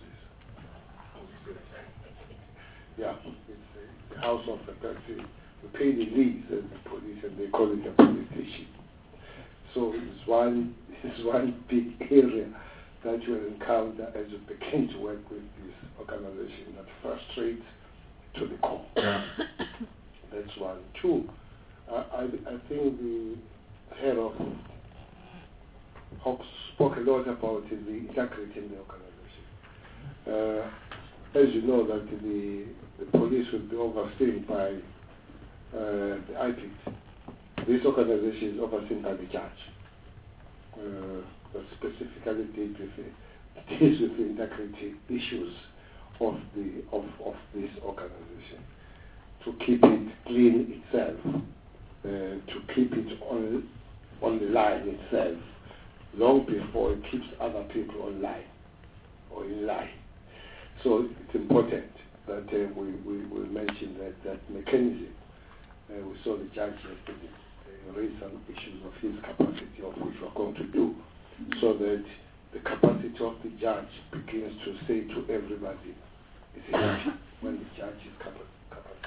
Yeah, it's the house of the person. We pay the lease as the police, and they call it a police station. So it's one, it's one big area that you will encounter as you begin to work with this organization that frustrates to the core. That's one. Two, I, I, I think the head of Hawks spoke a lot about the integrity in the organization. Uh, as you know, that the, the police will be overseen by uh, the I P I C. This organization is overseen by the judge. Uh, that specifically deals with, the, deals with the integrity issues of the of, of this organization, to keep it clean itself, uh, to keep it on on the line itself, long before it keeps other people online or in line. So it's important that uh, we, we, we mention that, that mechanism. Uh, we saw the judge yesterday uh, raise some issues of his capacity, of which we're going to do, so that the capacity of the judge begins to say to everybody, it's enough when the judge is capacity.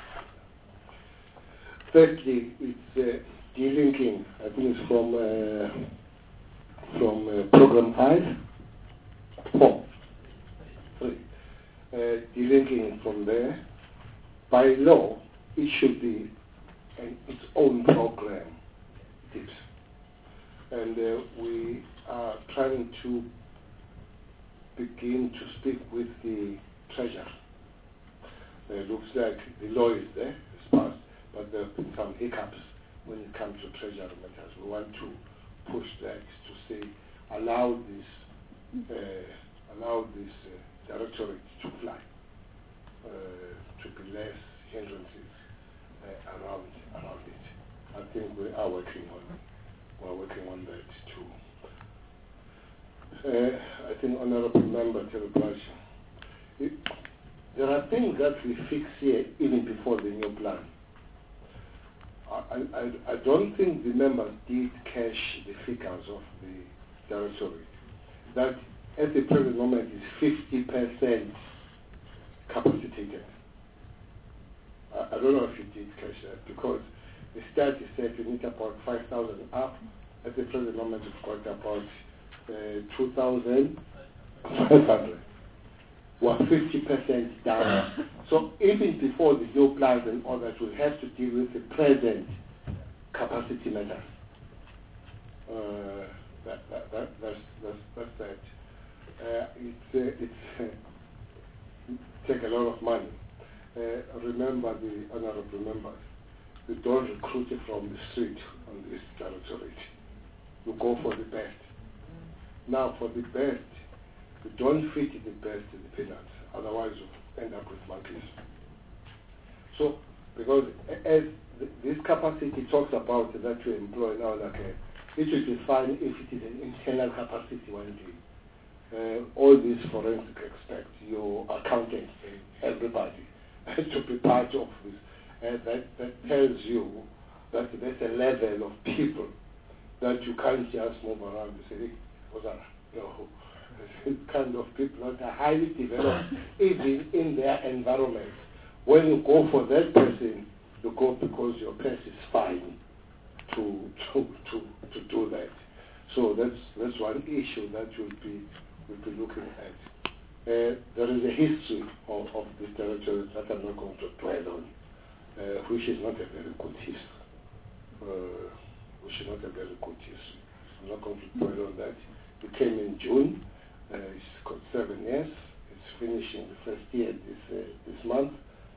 Thirdly, it's uh, delinking, I think it's from uh, from uh, program five, four, three. Uh, delinking from there. By law, it should be an, its own program, tips. And uh, we are trying to begin to speak with the treasurer. Uh, it looks like the law is there, it's passed, but there have been some hiccups when it comes to treasury matters. We want to push that to say, allow this, uh, allow this uh, directorate to fly, uh, to be less hindrances uh, around around it. I think we are working on we are working on that too. Uh, I think Honourable Member Terry, there are things that we fix here even before the new plan. I, I, I don't think the members did cash the figures of the directory. That at the present moment is fifty percent capacitated. I, I don't know if you did cash that, because the study said you need about five thousand up. At the present moment we've got about uh, two thousand five hundred. We're fifty percent down. So even before the new plans and all that, we have to deal with the present capacity matters. Uh, that, that, that, that's, that's, that's that. Uh, it's uh, it's uh, take a lot of money. Uh, remember, the honourable members, you don't recruit it from the street on this territory. You go for the best. Now, for the best, you don't fit the best in the peanuts, otherwise you end up with monkeys. So, because as this capacity talks about that you employ now, like uh, it will be fine if it is an internal capacity one day. Uh, all these forensic expect your accountant and everybody to be part of this. And that, that tells you that there's a level of people that you can't just move around and say, hey, what's that? No. This kind of people that are highly developed, even in their environment. When you go for that person, you go because your person is fine to to to to do that. So that's that's one issue that you'll be we'll be looking at. Uh, there is a history of, of this territory that I'm not going to dwell on, uh, which is not a very good history. Uh, which is not a very good history. I'm not going to dwell on that. It came in June. Uh, it's got seven years. It's finishing the first year this uh, this month.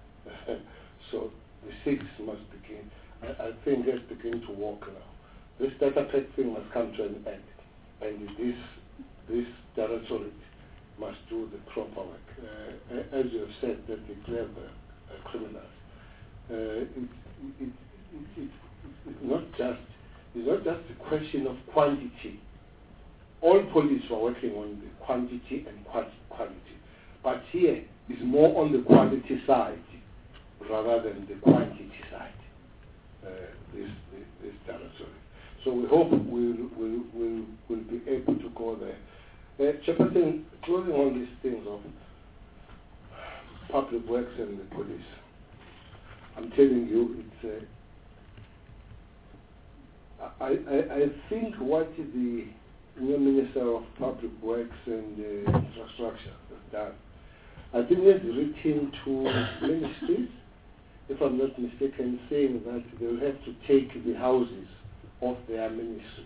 So the sixth must begin. I, I think let's begin to walk now. This data pack thing must come to an end, and this this directorate must do the proper work. Uh, as you have said, that declare the uh, criminals. Uh, it, it, it, it, it's not just it's not just a question of quantity. All police were working on the quantity and quality, but here is more on the quality side rather than the quantity side. Uh, this, this this territory. So we hope we'll, we'll, we'll, we'll be able to go there. Uh, Chairperson, closing on these things of public works and the police, I'm telling you, it's uh, I, I, I think what the new Minister of Public Works and uh, Infrastructure has done, I think he has written to ministries, if I'm not mistaken, saying that they'll have to take the houses of their ministries,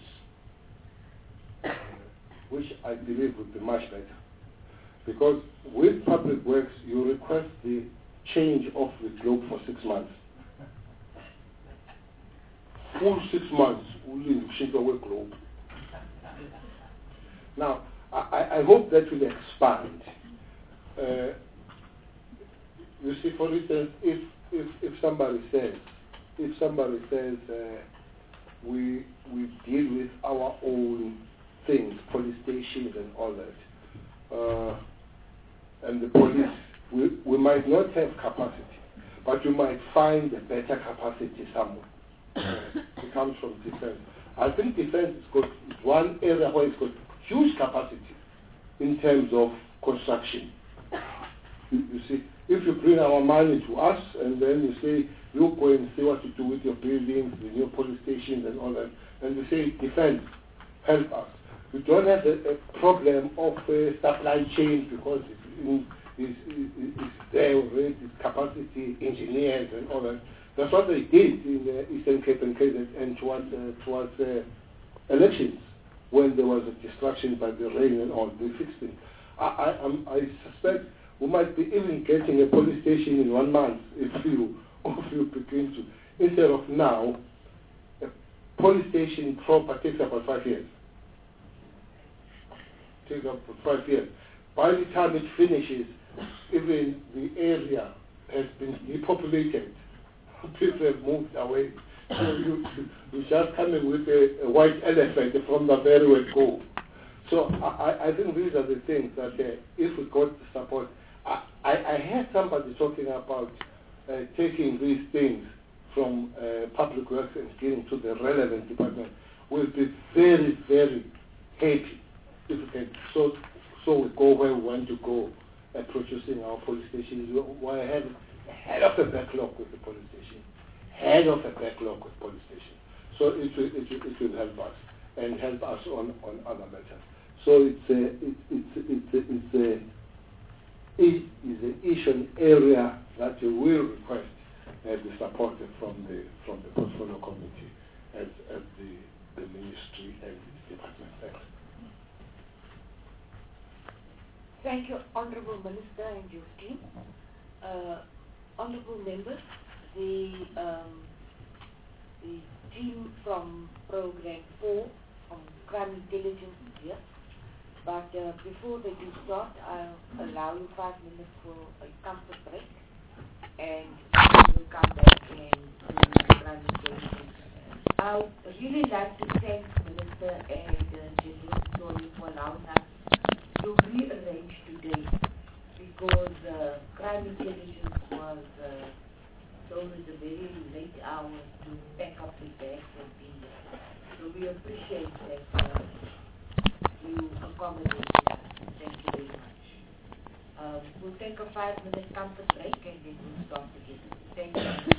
which I believe would be much better. Because with public works, you request the change of the globe for six months. Full six months, only change our globe. Now, I, I hope that will expand. Uh, you see, for instance, if, if, if somebody says, if somebody says, uh, we, we deal with our own things, police stations and all that, uh, and the police, we, we might not have capacity, but you might find a better capacity somewhere. Uh, it comes from defense. I think defense has got one area where it's got huge capacity in terms of construction. You, you see, if you bring our money to us and then you say, you go and see what to do with your buildings, the new police stations and all that, and you say, defense, help us. We don't have a, a problem of uh, supply chain because it's, in, it's, it's there already, it's capacity, engineers and all that. That's what they did in uh, Eastern Cape and K Z N towards, uh, towards uh, elections, when there was a distraction by the rain and all. They fixed it. I, I, I'm, I suspect we might be even getting a police station in one month if you, if you begin to. Instead of now, a police station proper takes about five years. Takes up for five years. By the time it finishes, even the area has been depopulated. People have moved away. So you, you just coming with a, a white elephant from the very word go. So I, I think these are the things that uh, if we got the support, I, I, I heard somebody talking about uh, taking these things from uh, public works and getting to the relevant department. We'll be very, very happy if we can. So, so we go where we want to go, uh, producing our police stations. We have head of a backlog with the police station, head of a backlog with police station. So it will, it will, it will help us and help us on, on other matters. So it's a, it, it's it's a, it's a, it is an issue area that you will request uh, the support from the from the portfolio committee as, as the, the ministry and the department. Thanks. Thank you, Honorable Minister and your team. Uh, Honorable members, the, um, the team from Program four, from Crime Intelligence is here. But uh, before they do start, I'll allow you five minutes for a comfort break. And we'll come back and do Crime Intelligence. I would really like to thank Minister and uh, General Story for allowing us to rearrange today, because uh, Crime Intelligence was uh, told at a very late hour to pack up the bags and be here. So we appreciate that uh, you accommodated us. Thank you very much. Um, we'll take a five minute comfort break and then we'll start again. Thank you.